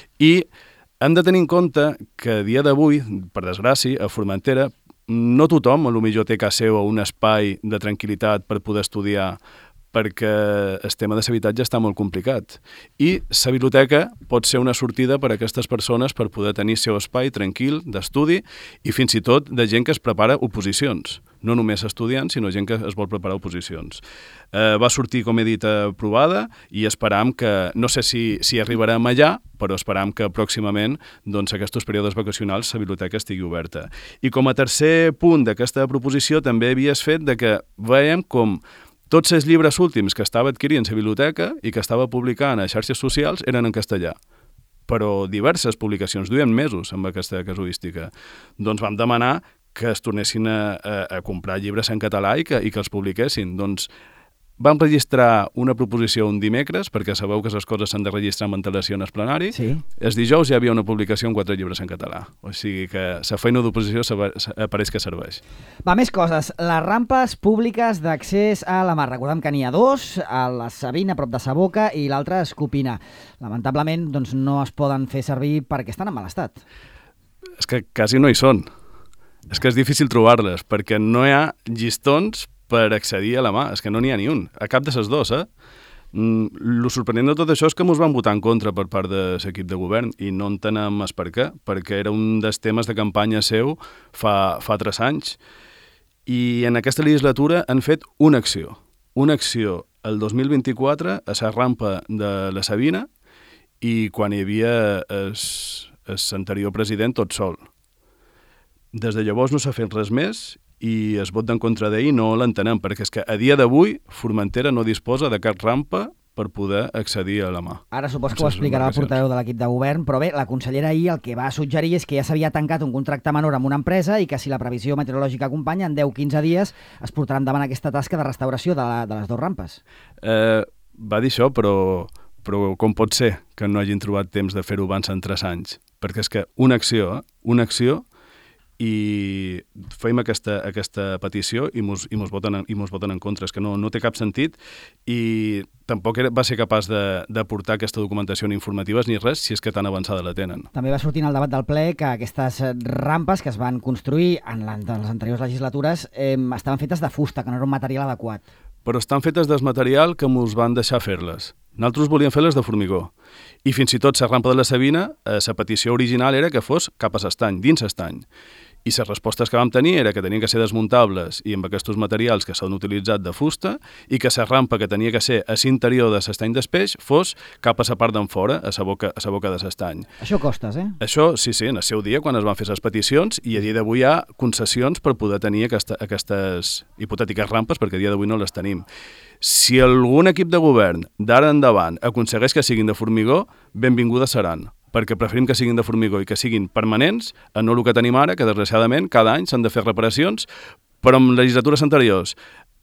I hem de tenir en compte que a dia d'avui, per desgràcia, a Formentera, no tothom, potser té a casa seva un espai de tranquil·litat per poder estudiar, perquè el tema de l'habitatge està molt complicat. I la biblioteca pot ser una sortida per a aquestes persones per poder tenir el seu espai tranquil d'estudi i fins i tot de gent que es prepara oposicions. No només estudiants, sinó gent que es vol preparar oposicions. Eh, va sortir, com he dit, aprovada i esperam que, no sé si, si arribarem allà, però esperam que pròximament doncs, aquests períodes vacacionals la biblioteca estigui oberta. I com a tercer punt d'aquesta proposició també havies fet de que veiem com tots els llibres últims que estava adquirint la biblioteca i que estava publicant a xarxes socials eren en castellà. Però diverses publicacions, duien mesos amb aquesta casuística. Doncs vam demanar que es tornessin a, a, a comprar llibres en català i que, i que els publiquessin. Doncs vam registrar una proposició un dimecres, perquè sabeu que les coses s'han de registrar amb antelació en el plenari. Sí. El dijous hi havia una publicació amb quatre llibres en català. O sigui que la feina d'oposició pareix que serveix. Va, més coses. Les rampes públiques d'accés a la mar. Recordem que n'hi ha dos, a la Sabina, a prop de sa boca, i l'altra a Escopina. Lamentablement, doncs, no es poden fer servir perquè estan en mal estat. És que quasi no hi són. És que és difícil trobar-les, perquè no hi ha llistons per accedir a la mà. És que no n'hi ha ni un. A cap de les dos, eh? Mm, lo sorprenent de tot això és que ens van votar en contra per part de l'equip de govern i no entenem el per què, perquè era un dels temes de campanya seu fa, fa tres anys. I en aquesta legislatura han fet una acció. Una acció el dos mil vint-i-quatre a la rampa de la Sabina i quan hi havia l'anterior president tot sol. Des de llavors no s'ha fet res més i el vot d'en contra d'ell no l'entenem, perquè és que a dia d'avui Formentera no disposa de cap rampa per poder accedir a la mà. Ara supos que ho explicarà el portaveu de l'equip de govern, però bé, la consellera ahir el que va suggerir és que ja s'havia tancat un contracte menor amb una empresa i que si la previsió meteorològica acompanya, en deu a quinze dies es portarà endavant aquesta tasca de restauració de, la, de les dues rampes. Eh, va dir això, però, però com pot ser que no hagin trobat temps de fer-ho abans en tres anys? Perquè és que una acció, eh? una acció, i feim aquesta, aquesta petició i mos, i mos voten, i mos voten en contra. És que no, no té cap sentit i tampoc era, va ser capaç d'aportar aquesta documentació ni informatives ni res si és que tan avançada la tenen. També va sortir en el debat del ple que aquestes rampes que es van construir en, la, en les anteriors legislatures eh, estaven fetes de fusta, que no era un material adequat. Però estan fetes del material que mos van deixar fer-les. Nosaltres volíem fer-les de formigó. I fins i tot la rampa de la Sabina, eh, la petició original era que fos cap a l'estany, dins l'estany. I les respostes que vam tenir era que tenien que ser desmuntables i amb aquests materials que s'han utilitzat de fusta i que la rampa que tenia que ser a l'interior de l'estany d'Espeix fos cap a la part d'en fora, a la boca, a la boca de l'estany. Això costes, eh? Això, sí, sí, en el seu dia, quan es van fer les peticions, i a dia d'avui hi ha concessions per poder tenir aquesta, aquestes hipotètiques rampes, perquè a dia d'avui no les tenim. Si algun equip de govern d'ara endavant aconsegueix que siguin de formigó, benvingudes seran, perquè preferim que siguin de formigó i que siguin permanents, a no el que tenim ara, que desgraciadament cada any s'han de fer reparacions, però en legislatures anteriors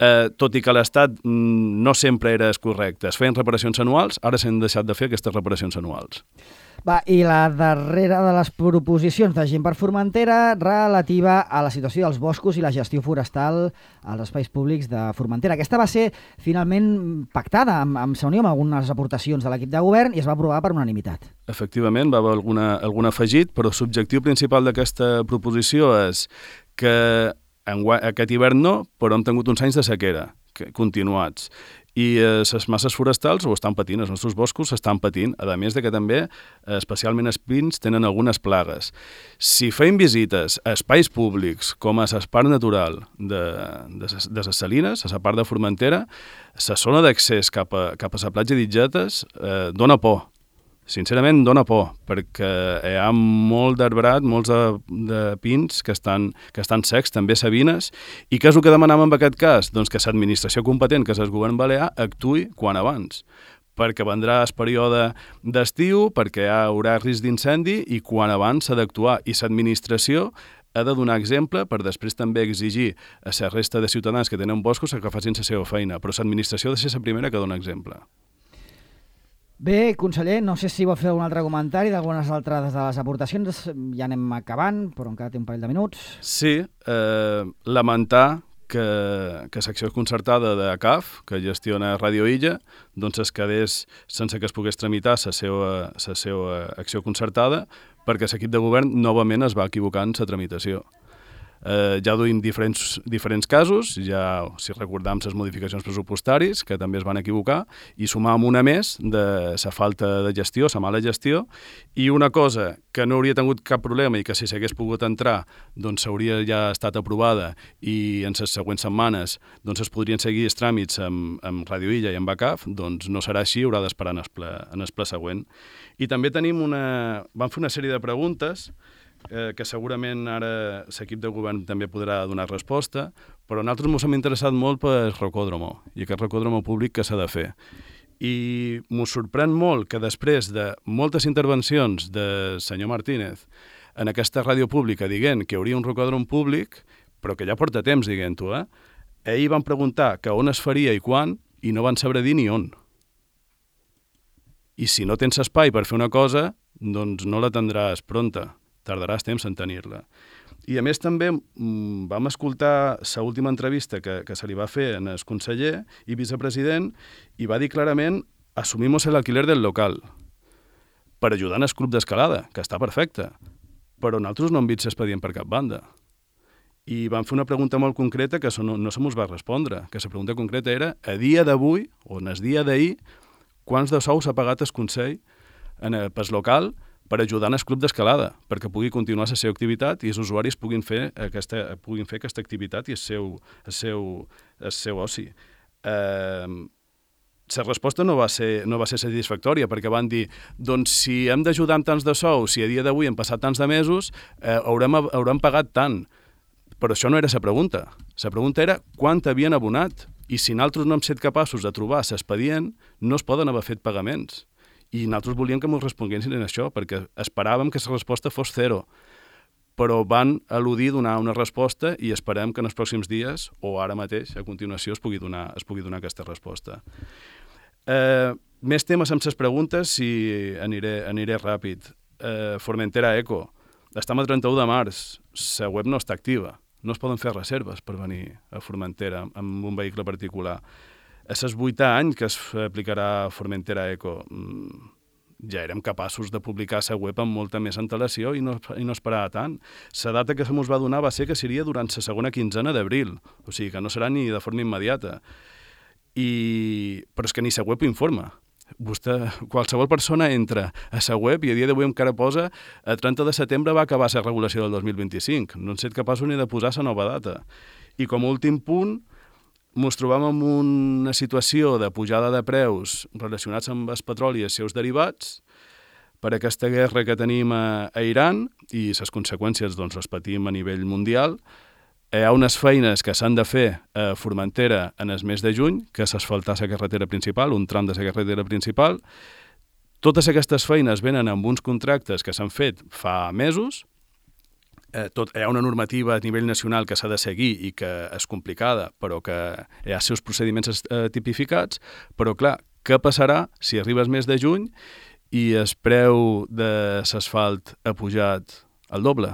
eh, tot i que l'Estat no sempre era correcte. Es feien reparacions anuals, ara s'han deixat de fer aquestes reparacions anuals. Va, i la darrera de les proposicions de Gent per Formentera relativa a la situació dels boscos i la gestió forestal als espais públics de Formentera. Aquesta va ser finalment pactada amb, amb Unió, amb algunes aportacions de l'equip de govern, i es va aprovar per unanimitat. Efectivament, va haver alguna, algun afegit, però l'objectiu principal d'aquesta proposició és que en, aquest hivern no, però hem tingut uns anys de sequera continuats. I les eh, masses forestals ho estan patint, els nostres boscos estan patint, a més de que també, eh, especialment els pins, tenen algunes plagues. Si feim visites a espais públics, com a l'Espai Natural de, de, de les Salines, a la part de Formentera, la zona d'accés cap a, cap a la platja d'Itgetes eh, dona por. Sincerament, dona por, perquè hi ha molt d'arbrat, molts de, de pins que estan, que estan secs, també sabines, i què és el que demanàvem en aquest cas? Doncs que l'administració competent, que és el govern balear, actuï quan abans, perquè vendrà el període d'estiu, perquè hi haurà risc d'incendi, i quan abans s'ha d'actuar. I l'administració ha de donar exemple per després també exigir a la resta de ciutadans que tenen boscos que facin la seva feina, però l'administració ha de ser la primera que dona exemple. Bé, conseller, no sé si vol fer algun altre comentari d'algunes altres de les aportacions. Ja anem acabant, però encara té un parell de minuts. Sí, eh, lamentar que, que secció concertada de C A F, que gestiona Ràdio Illa, doncs es quedés sense que es pogués tramitar la seva, la seva acció concertada, perquè l'equip de govern novament es va equivocar en la tramitació. Eh, ja duim diferents, diferents casos, ja si recordam les modificacions pressupostàries, que també es van equivocar, i sumàvem una més de la falta de gestió, la mala gestió, i una cosa que no hauria tingut cap problema i que si s'hagués pogut entrar doncs hauria ja estat aprovada i en les següents setmanes doncs es podrien seguir els tràmits amb, amb Ràdio Illa i amb A C A F, doncs no serà així, haurà d'esperar en el ple, en el ple següent. I també tenim una... vam fer una sèrie de preguntes Eh, que segurament ara l'equip de govern també podrà donar resposta, però nosaltres ens hem interessat molt pel rocòdromo i aquest rocòdromo públic que s'ha de fer. I ens sorprèn molt que després de moltes intervencions del senyor Martínez en aquesta ràdio pública dient que hi hauria un rocòdrom públic, però que ja porta temps dient-ho, eh? Ahir van preguntar que on es faria i quan i no van saber dir ni on. I si no tens espai per fer una cosa, doncs no la tindràs pronta. Tardaràs temps en tenir-la. I a més també mmm, vam escoltar l'última entrevista que, que se li va fer en el conseller i vicepresident i va dir clarament assumimos el alquiler del local per ajudar en el club d'escalada, que està perfecte, però nosaltres no hem vist l'expedient per cap banda. I vam fer una pregunta molt concreta que no, no se mos va respondre, que la pregunta concreta era a dia d'avui, o en el dia d'ahir, quants de sous ha pagat el Consell en el pas local per ajudar en el club d'escalada, perquè pugui continuar la seva activitat i els usuaris puguin fer aquesta, puguin fer aquesta activitat i el seu, el seu, el seu oci. Eh, la resposta no va ser, no va ser satisfactòria, perquè van dir, doncs si hem d'ajudar amb tants de sous, si a dia d'avui hem passat tants de mesos, eh, haurem, haurem pagat tant. Però això no era la pregunta. La pregunta era quant havien abonat, i si nosaltres no hem estat capaços de trobar l'expedient, no es poden haver fet pagaments. I nosaltres volíem que ens responguessin en això, perquè esperàvem que la resposta fos zero. Però van al·ludir donar una resposta i esperem que en els pròxims dies, o ara mateix, a continuació, es pugui donar, es pugui donar aquesta resposta. Eh, més temes amb les preguntes i aniré, aniré ràpid. Eh, Formentera Eco. Estem a trenta-u de març. La web no està activa. No es poden fer reserves per venir a Formentera amb un vehicle particular. A els vuit anys que es aplicarà Formentera Eco, ja érem capaços de publicar la web amb molta més antelació i no, i no esperar tant. La data que se mos va donar va ser que seria durant la segona quinzena d'abril, o sigui que no serà ni de forma immediata. I... Però és que ni la web informa. Vostè, qualsevol persona entra a la web i a dia d'avui encara posa a trenta de setembre va acabar la regulació del dos mil vint-i-cinc. No hem estat capaços ni de posar la nova data. I com a últim punt, ens trobam en una situació de pujada de preus relacionats amb el petroli i els seus derivats per aquesta guerra que tenim a, a Iran i les conseqüències doncs, les patim a nivell mundial. Hi ha unes feines que s'han de fer a Formentera en el mes de juny, que és asfaltar la carretera principal, un tram de la carretera principal. Totes aquestes feines venen amb uns contractes que s'han fet fa mesos eh, tot, hi ha una normativa a nivell nacional que s'ha de seguir i que és complicada, però que hi ha els seus procediments eh, tipificats, però clar, què passarà si arribes mes de juny i el preu de l'asfalt ha pujat al doble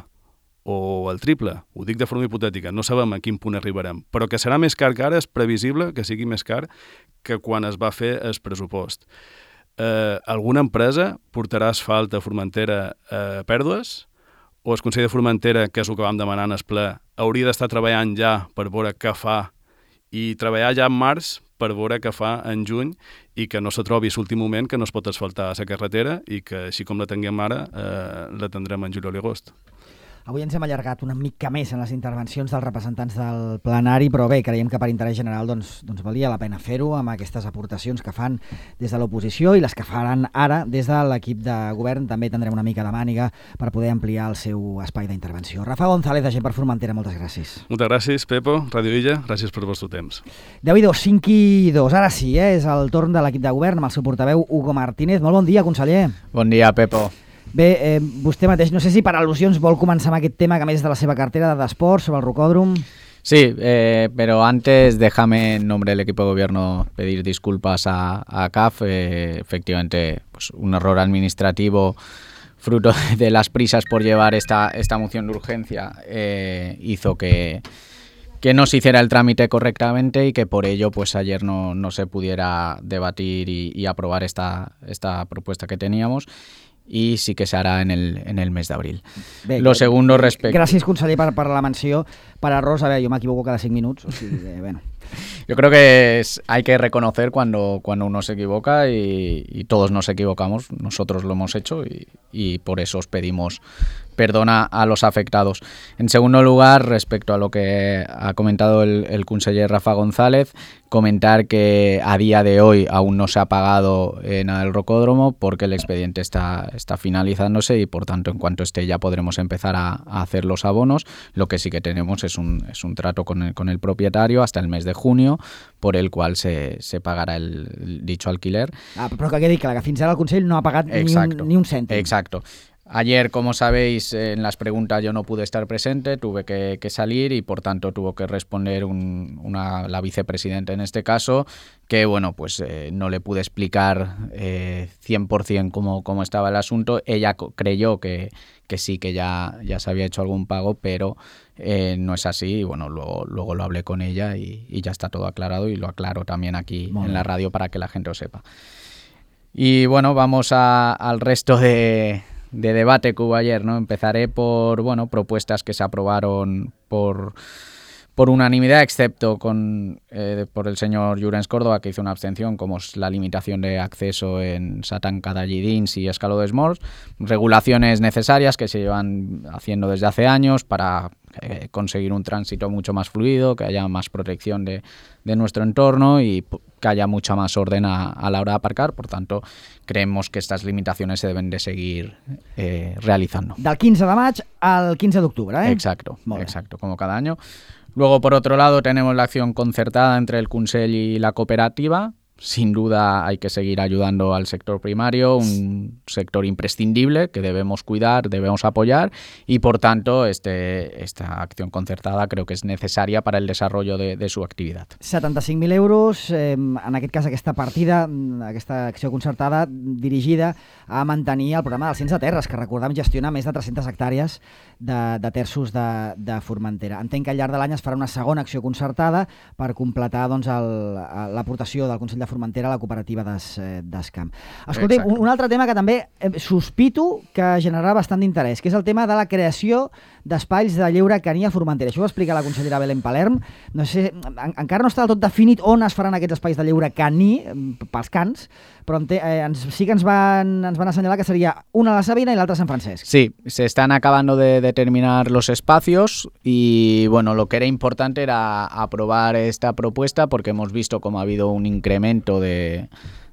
o al triple? Ho dic de forma hipotètica, no sabem a quin punt arribarem, però que serà més car que ara, és previsible que sigui més car que quan es va fer el pressupost. Eh, alguna empresa portarà asfalt a Formentera a pèrdues? O el Consell de Formentera, que és el que vam demanar en el ple, hauria d'estar treballant ja per veure què fa i treballar ja en març per veure què fa en juny i que no se trobi l'últim moment que no es pot asfaltar a la carretera i que, així com la tinguem ara, eh, la tindrem en juliol i agost. Avui ens hem allargat una mica més en les intervencions dels representants del plenari, però bé, creiem que per interès general doncs, doncs valia la pena fer-ho amb aquestes aportacions que fan des de l'oposició i les que faran ara des de l'equip de govern. També tindrem una mica de màniga per poder ampliar el seu espai d'intervenció. Rafa González, de Gent per Formentera, moltes gràcies. Moltes gràcies, Pepo, Ràdio Illa, gràcies per el vostre temps. deu i dos, cinc i dos. Ara sí, eh? És el torn de l'equip de govern amb el seu portaveu Hugo Martínez. Molt bon dia, conseller. Bon dia, Pepo. Bé, eh, vostè mateix, no sé si per al·lusions vol començar amb aquest tema que a més és de la seva cartera d'esports sobre el rocòdrom. Sí, eh, pero antes déjame en nombre del equipo de gobierno pedir disculpas a, a C A F. Eh, efectivamente, pues un error administrativo fruto de las prisas por llevar esta, esta moción de urgencia eh, hizo que, que no se hiciera el trámite correctamente y que por ello pues ayer no, no se pudiera debatir y, y aprobar esta, esta propuesta que teníamos. I sí que serà en el, en el mes d'abril. Lo segundo respecto... Gràcies, conseller, per, per la menció. Per errors, a veure, jo m'equivoco cada cinc minuts. O sigui, eh, bueno. Yo creo que es, hay que reconocer cuando, cuando uno se equivoca y, y todos nos equivocamos. Nosotros lo hemos hecho y, y por eso os pedimos perdón a los afectados. En segundo lugar, respecto a lo que ha comentado el, el conseller Rafa González, comentar que a día de hoy aún no se ha pagado eh, nada del rocódromo porque el expediente está, está finalizándose y por tanto en cuanto esté ya podremos empezar a, a hacer los abonos. Lo que sí que tenemos es un, es un trato con el, con el propietario hasta el mes de junio por el cual se, se pagará el, el dicho alquiler. Ah, però que quedi clar que fins ara el Consell no ha pagat ni un, ni un cèntim. Exacto. Ayer, como sabéis, en las preguntas yo no pude estar presente, tuve que, que salir y por tanto tuvo que responder un, una, la vicepresidenta en este caso, que bueno, pues eh, no le pude explicar eh, cien por ciento cómo, cómo estaba el asunto. Ella creyó que, que sí, que ya, ya se había hecho algún pago, pero eh, no es así. Y bueno, luego, luego lo hablé con ella y, y ya está todo aclarado y lo aclaro también aquí bueno. en la radio para que la gente lo sepa. Y bueno, vamos a, al resto de... de debate que hubo ayer, ¿no? Empezaré por, bueno, propuestas que se aprobaron por, por unanimidad, excepto con, eh, por el señor Llorens Córdoba, que hizo una abstención, como es la limitación de acceso en Satan Cadallidins y Escaló de Smors, regulaciones necesarias que se llevan haciendo desde hace años para eh, conseguir un tránsito mucho más fluido, que haya más protección de, de nuestro entorno y que haya mucha más orden a, a la hora de aparcar. Por tanto, creemos que estas limitaciones se deben de seguir eh, realizando. Del quince de maig al quince de octubre, ¿eh? Exacto, exacto, como cada año. Luego, por otro lado, tenemos la acción concertada entre el Consell y la cooperativa. Sin duda hay que seguir ayudando al sector primario, un sector imprescindible que debemos cuidar, debemos apoyar y por tanto este, esta acción concertada creo que es necesaria para el desarrollo de, de su actividad. setanta-cinc mil euros, eh, en aquest cas aquesta partida, aquesta acció concertada dirigida a mantenir el programa del Cens de Terres, que recordem gestiona més de tres-centes hectàrees de, de terços de, de Formentera. Entenc que al llarg de l'any es farà una segona acció concertada per completar doncs, l'aportació del Consell de Formentera a la cooperativa d'Escamp. Escolta, un, un altre tema que també eh, sospito que generarà bastant d'interès, que és el tema de la creació d'espais de lleure caní a Formentera. Això ho va explicar la consellera Belén Palerm. No sé, en, encara no està del tot definit on es faran aquests espais de lleure caní pels cans, però eh, ens, sí que ens van, ens van assenyalar que seria una a la Sabina y la otra a Sant Francesc. Sí, se están acabando de determinar los espacios y bueno, lo que era importante era aprobar esta propuesta porque hemos visto cómo ha habido un incremento de,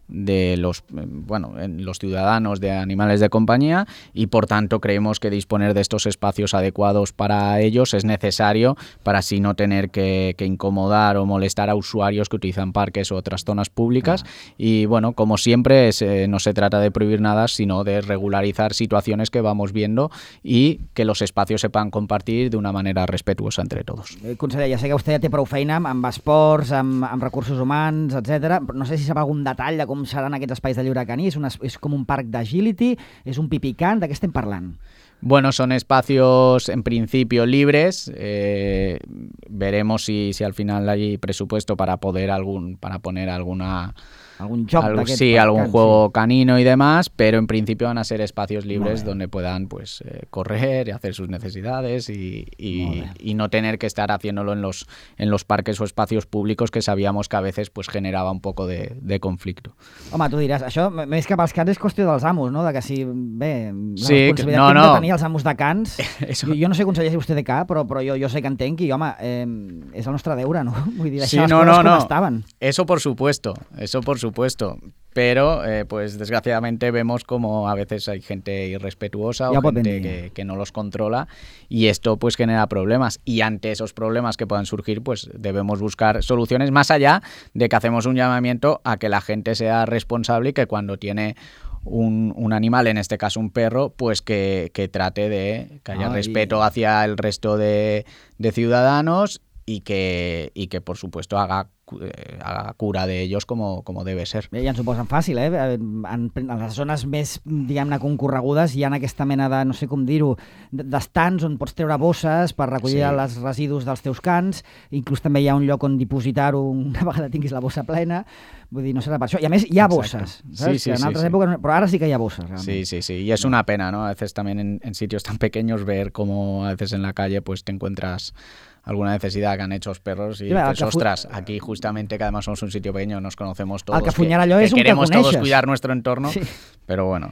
de los, bueno, los ciudadanos de animales de compañía, y por tanto creemos que disponer de estos espacios adecuados para ellos es necesario para así no tener que, que incomodar o molestar a usuarios que utilizan parques u otras zonas públicas. Ah. Y bueno, como siempre, es, eh, no se trata de prohibir nada, sino de regularizar situaciones que vamos viendo y que los espacios se puedan compartir de una manera respetuosa entre todos. Eh, conseller, ja sé que vostè ja té prou feina amb esports, amb, amb recursos humans, etcètera, però no sé si sap algun detall de com seran aquests espais de lliure caní. És, una, és com un parc d'agility, és un pipicant, de què estem parlant? Bueno, son espacios en principio libres. Eh, veremos si, si al final hay presupuesto para poder algún, para poner alguna algún job algo, sí, algún juego sí. canino y demás, pero en principio van a ser espacios libres donde puedan pues eh, correr y hacer sus necesidades y, y, y no tener que estar haciéndolo en los en los parques o espacios públicos, que sabíamos que a veces pues generaba un poco de, de conflicto. Home, tu diràs, això més que pels cans és qüestió dels amos, no? De que si, bé, la sí, responsabilitat no, que hem no. de tenir els amos de cans. Eso. Jo, jo no sé, conseller, si vostè de cap, però, però jo, jo sé que entenc i, home, eh, és el nostre deure, no? Vull dir, deixar sí, les no, coses no, com no. estaven. Eso por supuesto, eso por supuesto. Pero, eh, pues desgraciadamente vemos como a veces hay gente irrespetuosa ya o gente que, que no los controla, y esto pues genera problemas. Y ante esos problemas que puedan surgir, pues debemos buscar soluciones, más allá de que hacemos un llamamiento a que la gente sea responsable y que cuando tiene un, un animal, en este caso un perro, pues que, que trate de que haya ah, respeto y... hacia el resto de, de ciudadanos y que, y que por supuesto haga Eh, haga cura de ellos como, como debe ser. Bé, ja ens ho posen fàcil, eh? En, en les zones més, diguem-ne, concorregudes hi ha aquesta mena de, no sé com dir-ho, d'estants on pots treure bosses per recollir sí. els residus dels teus cans, inclús també hi ha un lloc on dipositar-ho una vegada tinguis la bossa plena, vull dir, no serà per això. I a més hi ha bosses, Exacto. ¿sabes? Sí, sí, que en sí, altres sí. èpoques, però ara sí que hi ha bosses. Realment. Sí, sí, sí, y es una pena, ¿no? A veces también en, en sitios tan pequeños ver cómo a veces en la calle pues te encuentras alguna necesidad que han hecho los perros y sí, pues, ostras, aquí justamente que además somos un sitio pequeño, nos conocemos todos, que, que, que, que queremos que todos cuidar nuestro entorno, sí. pero bueno.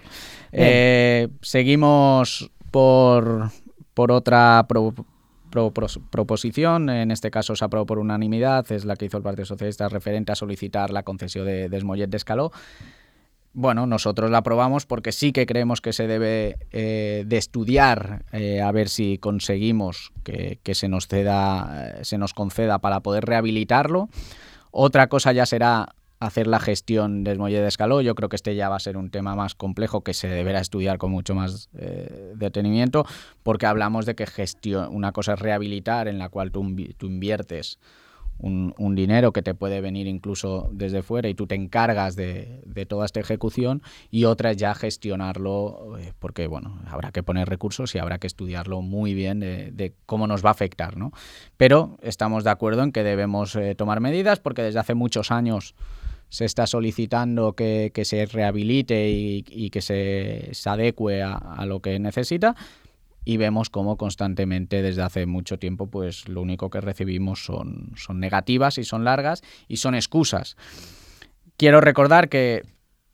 Eh, seguimos por, por otra pro, pro, pro, proposición, en este caso se aprobó por unanimidad, es la que hizo el Partido Socialista referente a solicitar la concesión de, de Mollet d'Escaló. Bueno, nosotros la aprobamos porque sí que creemos que se debe eh, de estudiar eh, a ver si conseguimos que, que se nos ceda, se nos conceda para poder rehabilitarlo. Otra cosa ya será hacer la gestión del Mollet d'Escaló. Yo creo que este ya va a ser un tema más complejo que se deberá estudiar con mucho más eh, detenimiento, porque hablamos de que gestión, una cosa es rehabilitar, en la cual tú, tú inviertes Un, un dinero que te puede venir incluso desde fuera y tú te encargas de, de toda esta ejecución, y otra es ya gestionarlo, eh, porque bueno, habrá que poner recursos y habrá que estudiarlo muy bien de, de cómo nos va a afectar, ¿no? Pero estamos de acuerdo en que debemos eh, tomar medidas, porque desde hace muchos años se está solicitando que, que se rehabilite y, y que se, se adecue a, a lo que necesita. Y vemos cómo constantemente desde hace mucho tiempo pues lo único que recibimos son, son negativas y son largas y son excusas. Quiero recordar que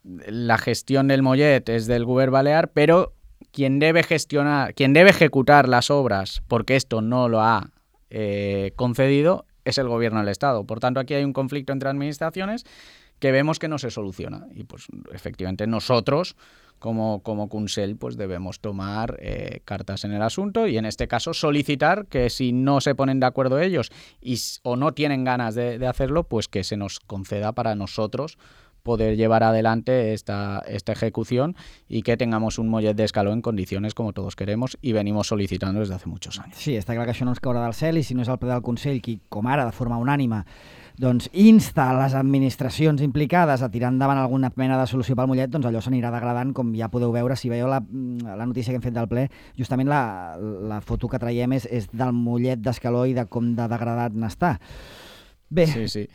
la gestión del Mollet es del Govern Balear, pero quien debe gestionar, quien debe ejecutar las obras, porque esto no lo ha eh, concedido, es el Gobierno del Estado. Por tanto, aquí hay un conflicto entre administraciones que vemos que no se soluciona. Y pues efectivamente nosotros, como, como Consell, pues debemos tomar eh, cartas en el asunto y en este caso solicitar que si no se ponen de acuerdo ellos y, o no tienen ganas de, de hacerlo, pues que se nos conceda para nosotros poder llevar adelante esta, esta ejecución y que tengamos un Mollet d'Escaló en condiciones como todos queremos y venimos solicitando desde hace muchos años. Sí, està clar que això no ens caurà del cel, i si no és el ple del Consell qui, com ara, de forma unànime, doncs insta les administracions implicades a tirar endavant alguna mena de solució pel Mollet, doncs allò s'anirà degradant, com ja podeu veure. Si veieu la, la notícia que hem fet del ple, justament la, la foto que traiem és, és del Mollet d'Escaló i de com de degradat n'està. Bé. Sí, sí.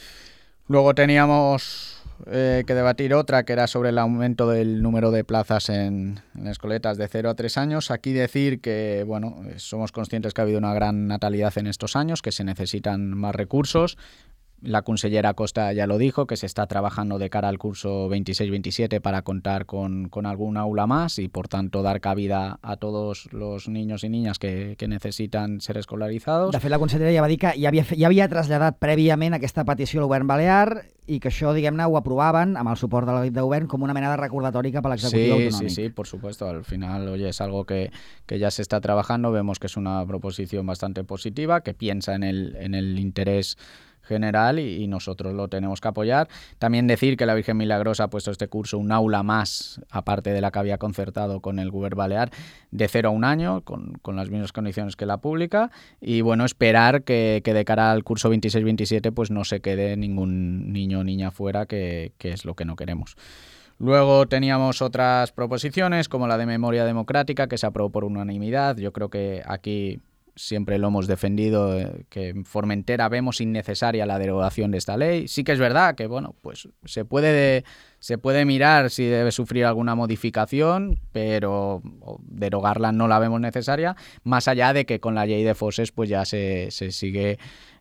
Luego teníamos eh, que debatir otra, que era sobre el aumento del número de plazas en, en escoletas de cero a tres años. Aquí decir que, bueno, somos conscientes que ha habido una gran natalidad en estos años, que se necesitan más recursos. la consellera Costa ya lo dijo, que se está trabajando de cara al curso veintiséis veintisiete para contar con, con algún aula más y, por tanto, dar cabida a todos los niños i niñas que, que necessiten ser escolaritzats. De fet, la consellera ja va dir que ja havia, ja havia traslladat prèviament aquesta petició al govern balear i que això, diguem-ne, ho aprovaven amb el suport de l'equip de govern com una mena de recordatori cap a l'executiu sí, autonòmic. Sí, sí, por supuesto. Al final, oye, es algo que, que ya se está trabajando. Vemos que es una proposición bastante positiva, que piensa en el, en el interés general y, y nosotros lo tenemos que apoyar. También decir que la Virgen Milagrosa ha puesto este curso un aula más, aparte de la que había concertado con el Govern Balear, de cero a un año, con, con las mismas condiciones que la pública, y bueno, esperar que, que de cara al curso veintiséis veintisiete pues no se quede ningún niño o niña fuera, que, que es lo que no queremos. Luego teníamos otras proposiciones, como la de memoria democrática, que se aprobó por unanimidad. Yo creo que aquí siempre lo hemos defendido, eh, que en Formentera vemos innecesaria la derogación de esta ley. Sí que es verdad que, bueno, pues se puede, de, se puede mirar si debe sufrir alguna modificación, pero derogarla no la vemos necesaria, más allá de que con la ley de fosses pues ya se, se sigue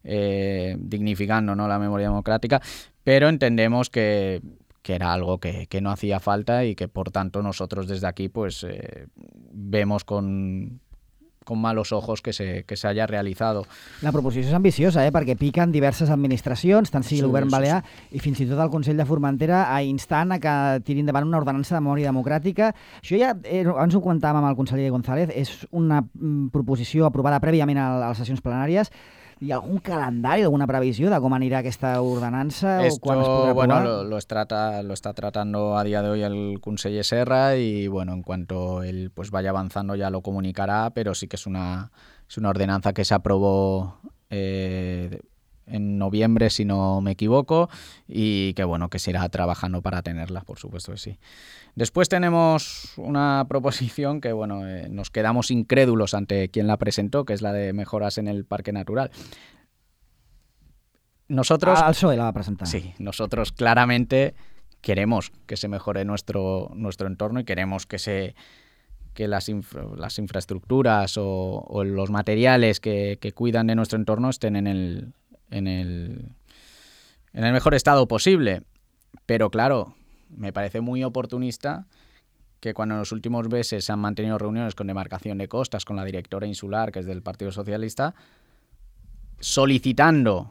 eh, dignificando, ¿no?, la memoria democrática, pero entendemos que que era algo que, que no hacía falta y que, por tanto, nosotros desde aquí pues eh, vemos con, con malos ojos que se, que se haya realizado. La proposició és ambiciosa, eh? perquè piquen diverses administracions, tant sigui sí, el govern sí, balear sí. i fins i tot el Consell de Formentera, a instant a que tirin endavant una ordenança de memòria democràtica. Això ja, eh, abans ho comentàvem amb el conseller González, és una mm, proposició aprovada prèviament a, a les sessions plenàries. ¿Y algún calendario, alguna previsión de cómo irá esta ordenanza? Esto, o cuándo se podrá bueno, aprobar? lo, lo, trata, lo está tratando a día de hoy el conseller Serra y, bueno, en cuanto él pues vaya avanzando ya lo comunicará, pero sí que es una, es una ordenanza que se aprobó eh, en noviembre, si no me equivoco, y que, bueno, que se irá trabajando para tenerla, por supuesto que sí. Después tenemos una proposición que, bueno, eh, nos quedamos incrédulos ante quien la presentó, que es la de mejoras en el Parque Natural. Nosotros... Ah, el P S O E la va a presentar. Sí, nosotros claramente queremos que se mejore nuestro, nuestro entorno y queremos que se que las, infra, las infraestructuras o, o los materiales que, que cuidan de nuestro entorno estén en el, en el, en el mejor estado posible. Pero claro, me parece muy oportunista que cuando en los últimos meses se han mantenido reuniones con demarcación de costas, con la directora insular, que es del Partido Socialista, solicitando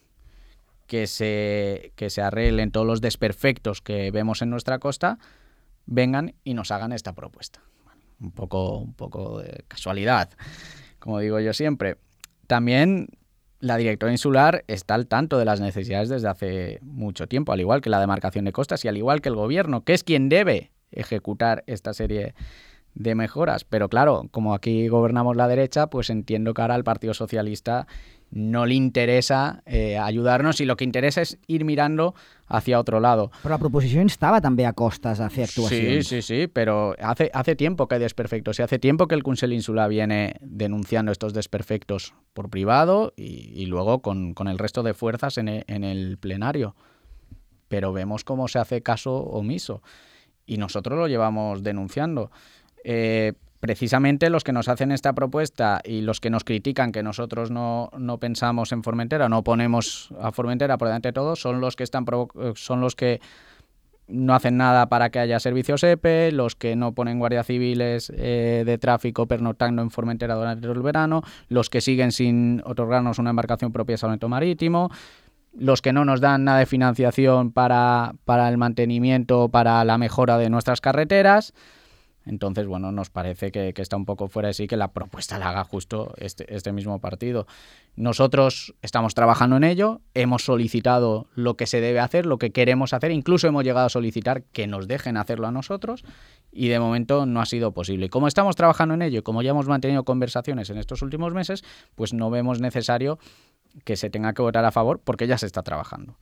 que se, que se arreglen todos los desperfectos que vemos en nuestra costa, vengan y nos hagan esta propuesta. Un poco, un poco de casualidad, como digo yo siempre. También la directora insular está al tanto de las necesidades desde hace mucho tiempo, al igual que la demarcación de costas y al igual que el gobierno, que es quien debe ejecutar esta serie de mejoras. Pero claro, como aquí gobernamos la derecha, pues entiendo que ahora al Partido Socialista no le interesa eh, ayudarnos y lo que interesa es ir mirando hacia otro lado. Però la proposició instava també a Costas a fer actuacions. Sí, sí, sí, pero hace, hace tiempo que hay desperfectos y hace tiempo que el Consell Insular viene denunciando estos desperfectos por privado y, y luego con, con el resto de fuerzas en el, en el plenario. Pero vemos cómo se hace caso omiso y nosotros lo llevamos denunciando. Eh, precisamente los que nos hacen esta propuesta y los que nos critican que nosotros no, no pensamos en Formentera, no ponemos a Formentera por delante de todo, son los que están son los que no hacen nada para que haya servicios E P E, los que no ponen guardias civiles eh, de tráfico pernoctando en Formentera durante el verano, los que siguen sin otorgarnos una embarcación propia de salvamento marítimo, los que no nos dan nada de financiación para, para el mantenimiento, para la mejora de nuestras carreteras. Entonces, bueno, nos parece que, que está un poco fuera de sí que la propuesta la haga justo este, este mismo partido. Nosotros estamos trabajando en ello, hemos solicitado lo que se debe hacer, lo que queremos hacer, incluso hemos llegado a solicitar que nos dejen hacerlo a nosotros y de momento no ha sido posible. Y como estamos trabajando en ello y como ya hemos mantenido conversaciones en estos últimos meses, pues no vemos necesario que se tenga que votar a favor porque ya se está trabajando.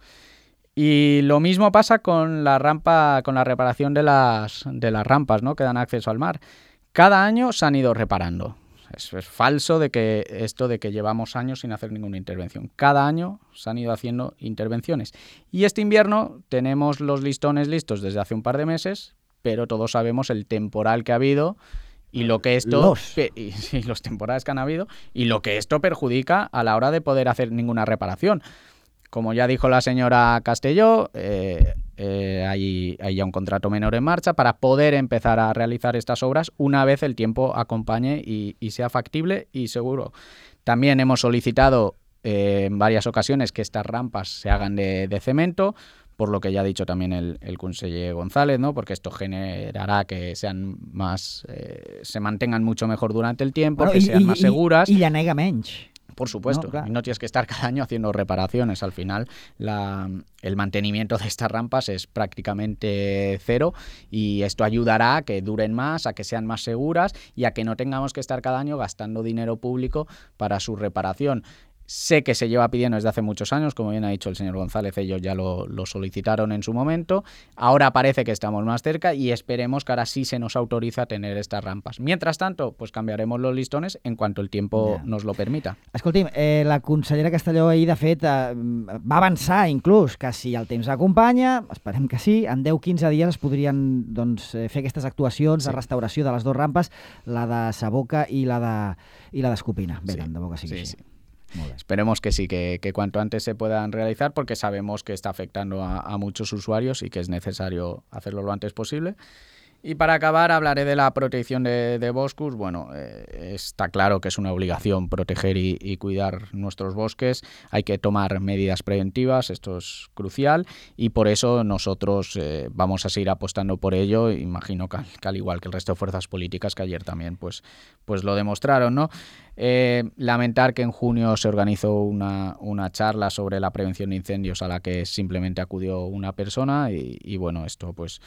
Y lo mismo pasa con la rampa, con la reparación de las, de las rampas, ¿no?, que dan acceso al mar. Cada año se han ido reparando. Es, es falso de que esto de que llevamos años sin hacer ninguna intervención. Cada año se han ido haciendo intervenciones. Y este invierno tenemos los listones listos desde hace un par de meses, pero todos sabemos el temporal que ha habido y lo que esto los. Y, y los temporales que han habido y lo que esto perjudica a la hora de poder hacer ninguna reparación. como ya dijo la señora Castelló, eh, eh, hay, hay ya un contrato menor en marcha para poder empezar a realizar estas obras una vez el tiempo acompañe y, y sea factible y seguro. También hemos solicitado eh, en varias ocasiones que estas rampas se hagan de, de cemento, por lo que ya ha dicho también el, el conseller González, ¿no? Porque esto generará que sean más, eh, se mantengan mucho mejor durante el tiempo, bueno, que y, sean y, más seguras. Y llanega menys. Por supuesto, no, claro. No tienes que estar cada año haciendo reparaciones. Al final, la, el mantenimiento de estas rampas es prácticamente cero y esto ayudará a que duren más, a que sean más seguras y a que no tengamos que estar cada año gastando dinero público para su reparación. Sé que se lleva pidiendo desde hace muchos años, como bien ha dicho el señor González, ellos ya lo, lo solicitaron en su momento. Ahora parece que estamos más cerca y esperemos que ahora sí se nos autoriza a tener estas rampas. Mientras tanto, pues cambiaremos los listones en cuanto el tiempo yeah. nos lo permita. Escolti'm, eh, la consellera Castelló ahir, de fet, eh, va avançar inclús que si el temps acompanya, esperem que sí, en deu a quinze dies es podrien doncs, fer aquestes actuacions sí. de restauració de les dues rampes, la de Saboca i la de, i la d'Escopina. Bé, sí. tant de bo que sigui sí, així. Sí. Esperemos que sí, que, que cuanto antes se puedan realizar porque sabemos que está afectando a, a muchos usuarios y que es necesario hacerlo lo antes posible. Y para acabar hablaré de la protección de, de bosques. Bueno, eh, está claro que es una obligación proteger y, y cuidar nuestros bosques. Hay que tomar medidas preventivas, esto es crucial y por eso nosotros eh, vamos a seguir apostando por ello. Imagino que, que al igual que el resto de fuerzas políticas que ayer también pues, pues lo demostraron, ¿no? Eh, lamentar que en junio se organizó una, una charla sobre la prevención de incendios a la que simplemente acudió una persona y, y bueno, esto pues...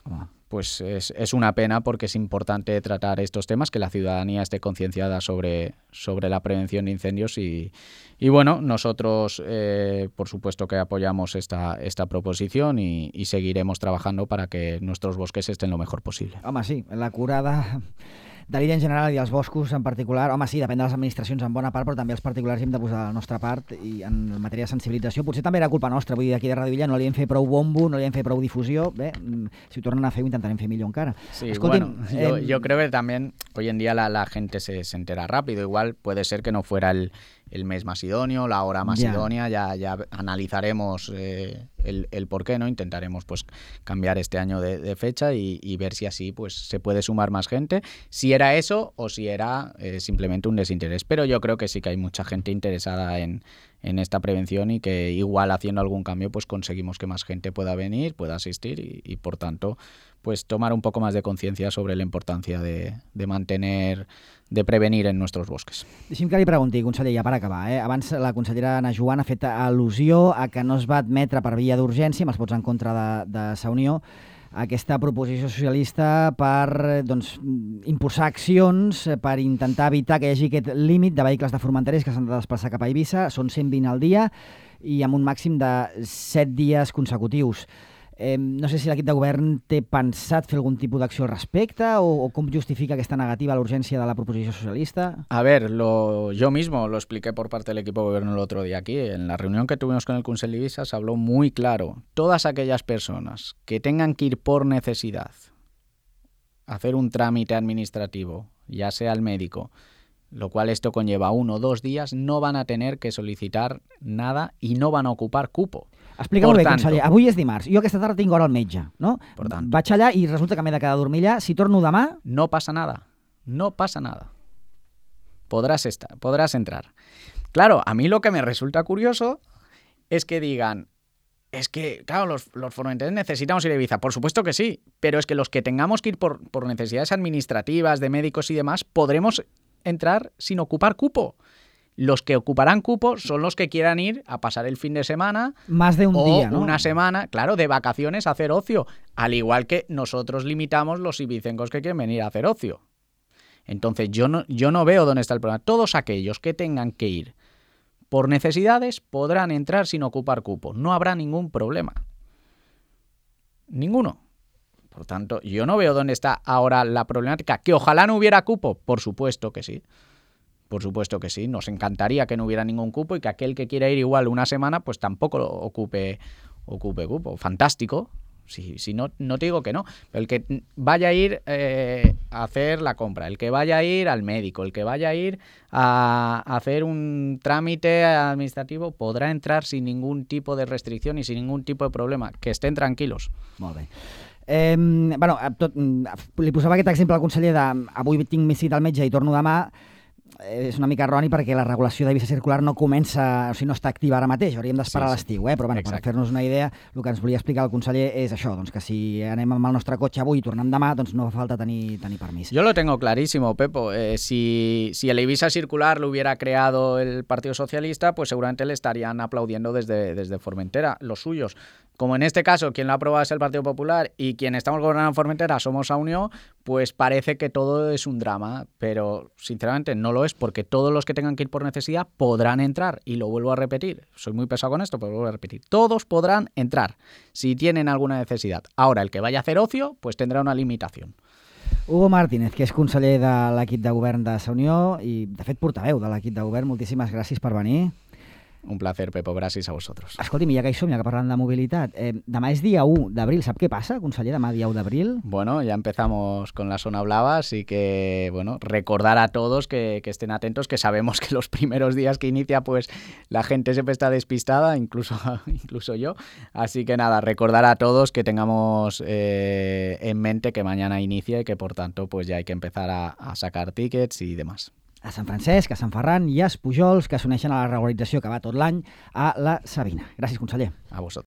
pues es, es una pena porque es importante tratar estos temas, que la ciudadanía esté concienciada sobre, sobre la prevención de incendios y, y bueno, nosotros eh, por supuesto que apoyamos esta, esta proposición y, y seguiremos trabajando para que nuestros bosques estén lo mejor posible. Home, sí, la curada de l'illa en general i els boscos en particular, home, sí, depèn de les administracions en bona part, però també els particulars hi hem de posar la nostra part i en matèria de sensibilització. Potser també era culpa nostra, vull dir, aquí de Ràdio Villa no li hem fet prou bombo, no li hem fet prou difusió. Bé, si ho tornen a fer ho intentarem fer millor encara. Sí, Escolti'm, bueno, yo, eh... yo creo que también hoy en día la, la gente se, se entera rápido. Igual puede ser que no fuera el, el mes más idóneo, la hora más yeah. idónea, ya, ya analizaremos eh, el, el por qué, ¿no? Intentaremos pues cambiar este año de, de fecha y, y ver si así pues se puede sumar más gente, si era eso o si era eh, simplemente un desinterés. Pero yo creo que sí que hay mucha gente interesada en, en esta prevención y que igual haciendo algún cambio pues conseguimos que más gente pueda venir, pueda asistir y, y por tanto pues tomar un poco más de conciencia sobre la importancia de, de mantener, de prevenir en nuestros bosques. Deixi'm que li pregunti, conseller, ja per acabar. Eh? Abans la consellera Ana Joan ha fet al·lusió a que no es va admetre per via d'urgència, amb els vots en contra de, de Sa Unió, aquesta proposició socialista per doncs, impulsar accions per intentar evitar que hi hagi aquest límit de vehicles de Formenterès que s'han de desplaçar cap a Eivissa. Són cent vint al dia i amb un màxim de set dies consecutius. Eh, no sé si l'equip de govern té pensat fer algún tipus d'acció al respecte o, o com justifica aquesta negativa a la urgencia de la proposición socialista. A ver, lo, yo mismo lo expliqué por parte del equipo de gobierno el otro día aquí. En la reunión que tuvimos con el Consell d'Eivissa se habló muy claro. Todas aquellas personas que tengan que ir por necesidad a hacer un trámite administrativo, ya sea al médico, lo cual esto conlleva uno o dos días, no van a tener que solicitar nada i no van a ocupar cupo. Explica-m'ho bé, conseller. Avui és dimarts. Jo aquesta tarda tinc hora al metge, no? Por tanto, vaig allà i resulta que m'he de quedar a dormir allà. Si torno demà... No pasa nada. No pasa nada. Podrás, estar, podrás entrar. Claro, a mí lo que me resulta curioso es que digan, es que, claro, los, los formentereses necesitamos ir a Ibiza. Por supuesto que sí, pero es que los que tengamos que ir por, por necesidades administrativas, de médicos y demás, podremos entrar sin ocupar cupo. Los que ocuparán cupo son los que quieran ir a pasar el fin de semana. Más de un o día, ¿no? una semana, claro, de vacaciones a hacer ocio. Al igual que nosotros limitamos los ibicencos que quieren venir a hacer ocio. Entonces yo no, yo no veo dónde está el problema. Todos aquellos que tengan que ir por necesidades podrán entrar sin ocupar cupo. No habrá ningún problema. Ninguno. Por tanto, yo no veo dónde está ahora la problemática. ¿Que ojalá no hubiera cupo? Por supuesto que sí. Por supuesto que sí. Nos encantaría que no hubiera ningún cupo y que aquel que quiera ir igual una semana, pues tampoco ocupe, ocupe cupo. Fantástico. Si, si no, no te digo que no. Pero el que vaya a ir eh, a hacer la compra, el que vaya a ir al médico, el que vaya a ir a, a hacer un trámite administrativo, podrà entrar sin ningún tipo de restricción y sin ningún tipo de problema. Que estén tranquilos. Molt bé. Eh, bueno, tot, li posava aquest exemple al conseller de avui tinc visita al metge i torno demà. És una mica erroni perquè la regulació de visa circular no comença, o sigui, no està activa ara mateix, hauríem d'esperar sí, sí. a l'estiu, eh? Però bueno, per fer-nos una idea, el que ens volia explicar el conseller és això, doncs que si anem amb el nostre cotxe avui i tornem demà, doncs no fa falta tenir, tenir permís. Yo lo tengo clarísimo, Pepo. Eh, si, si el visa circular lo hubiera creado el Partido Socialista, pues seguramente le estarían aplaudiendo desde, desde Formentera, los suyos. Como en este caso quien lo ha aprobado es el Partido Popular y quien estamos gobernando en Formentera somos a Unió, pues parece que todo es un drama, pero sinceramente no lo es, porque todos los que tengan que ir por necesidad podrán entrar, y lo vuelvo a repetir, soy muy pesado con esto, pero lo vuelvo a repetir, todos podrán entrar si tienen alguna necesidad. Ahora, el que vaya a hacer ocio, pues tendrá una limitación. Hugo Martínez, que és conseller de l'equip de govern de Sa Unió i, de fet, portaveu de l'equip de govern, moltíssimes gràcies per venir. Un placer, Pepo, gràcies a vosaltres. Escolti'm, ja que hi som, ja que parlant de mobilitat, eh, demà és dia u d'abril, sap què passa, conseller, demà dia u d'abril? Bueno, ya empezamos con la zona blava, así que, bueno, recordar a todos que, que estén atentos, que sabemos que los primeros días que inicia, pues la gente siempre está despistada, incluso, incluso yo, así que nada, recordar a todos que tengamos eh, en mente que mañana inicia y que por tanto, pues ya hay que empezar a, a sacar tickets y demás. A Sant Francesc, a Sant Ferran i a Espujols, que s'uneixen a la regularització que va tot l'any a la Sabina. Gràcies, conseller. A vosaltres.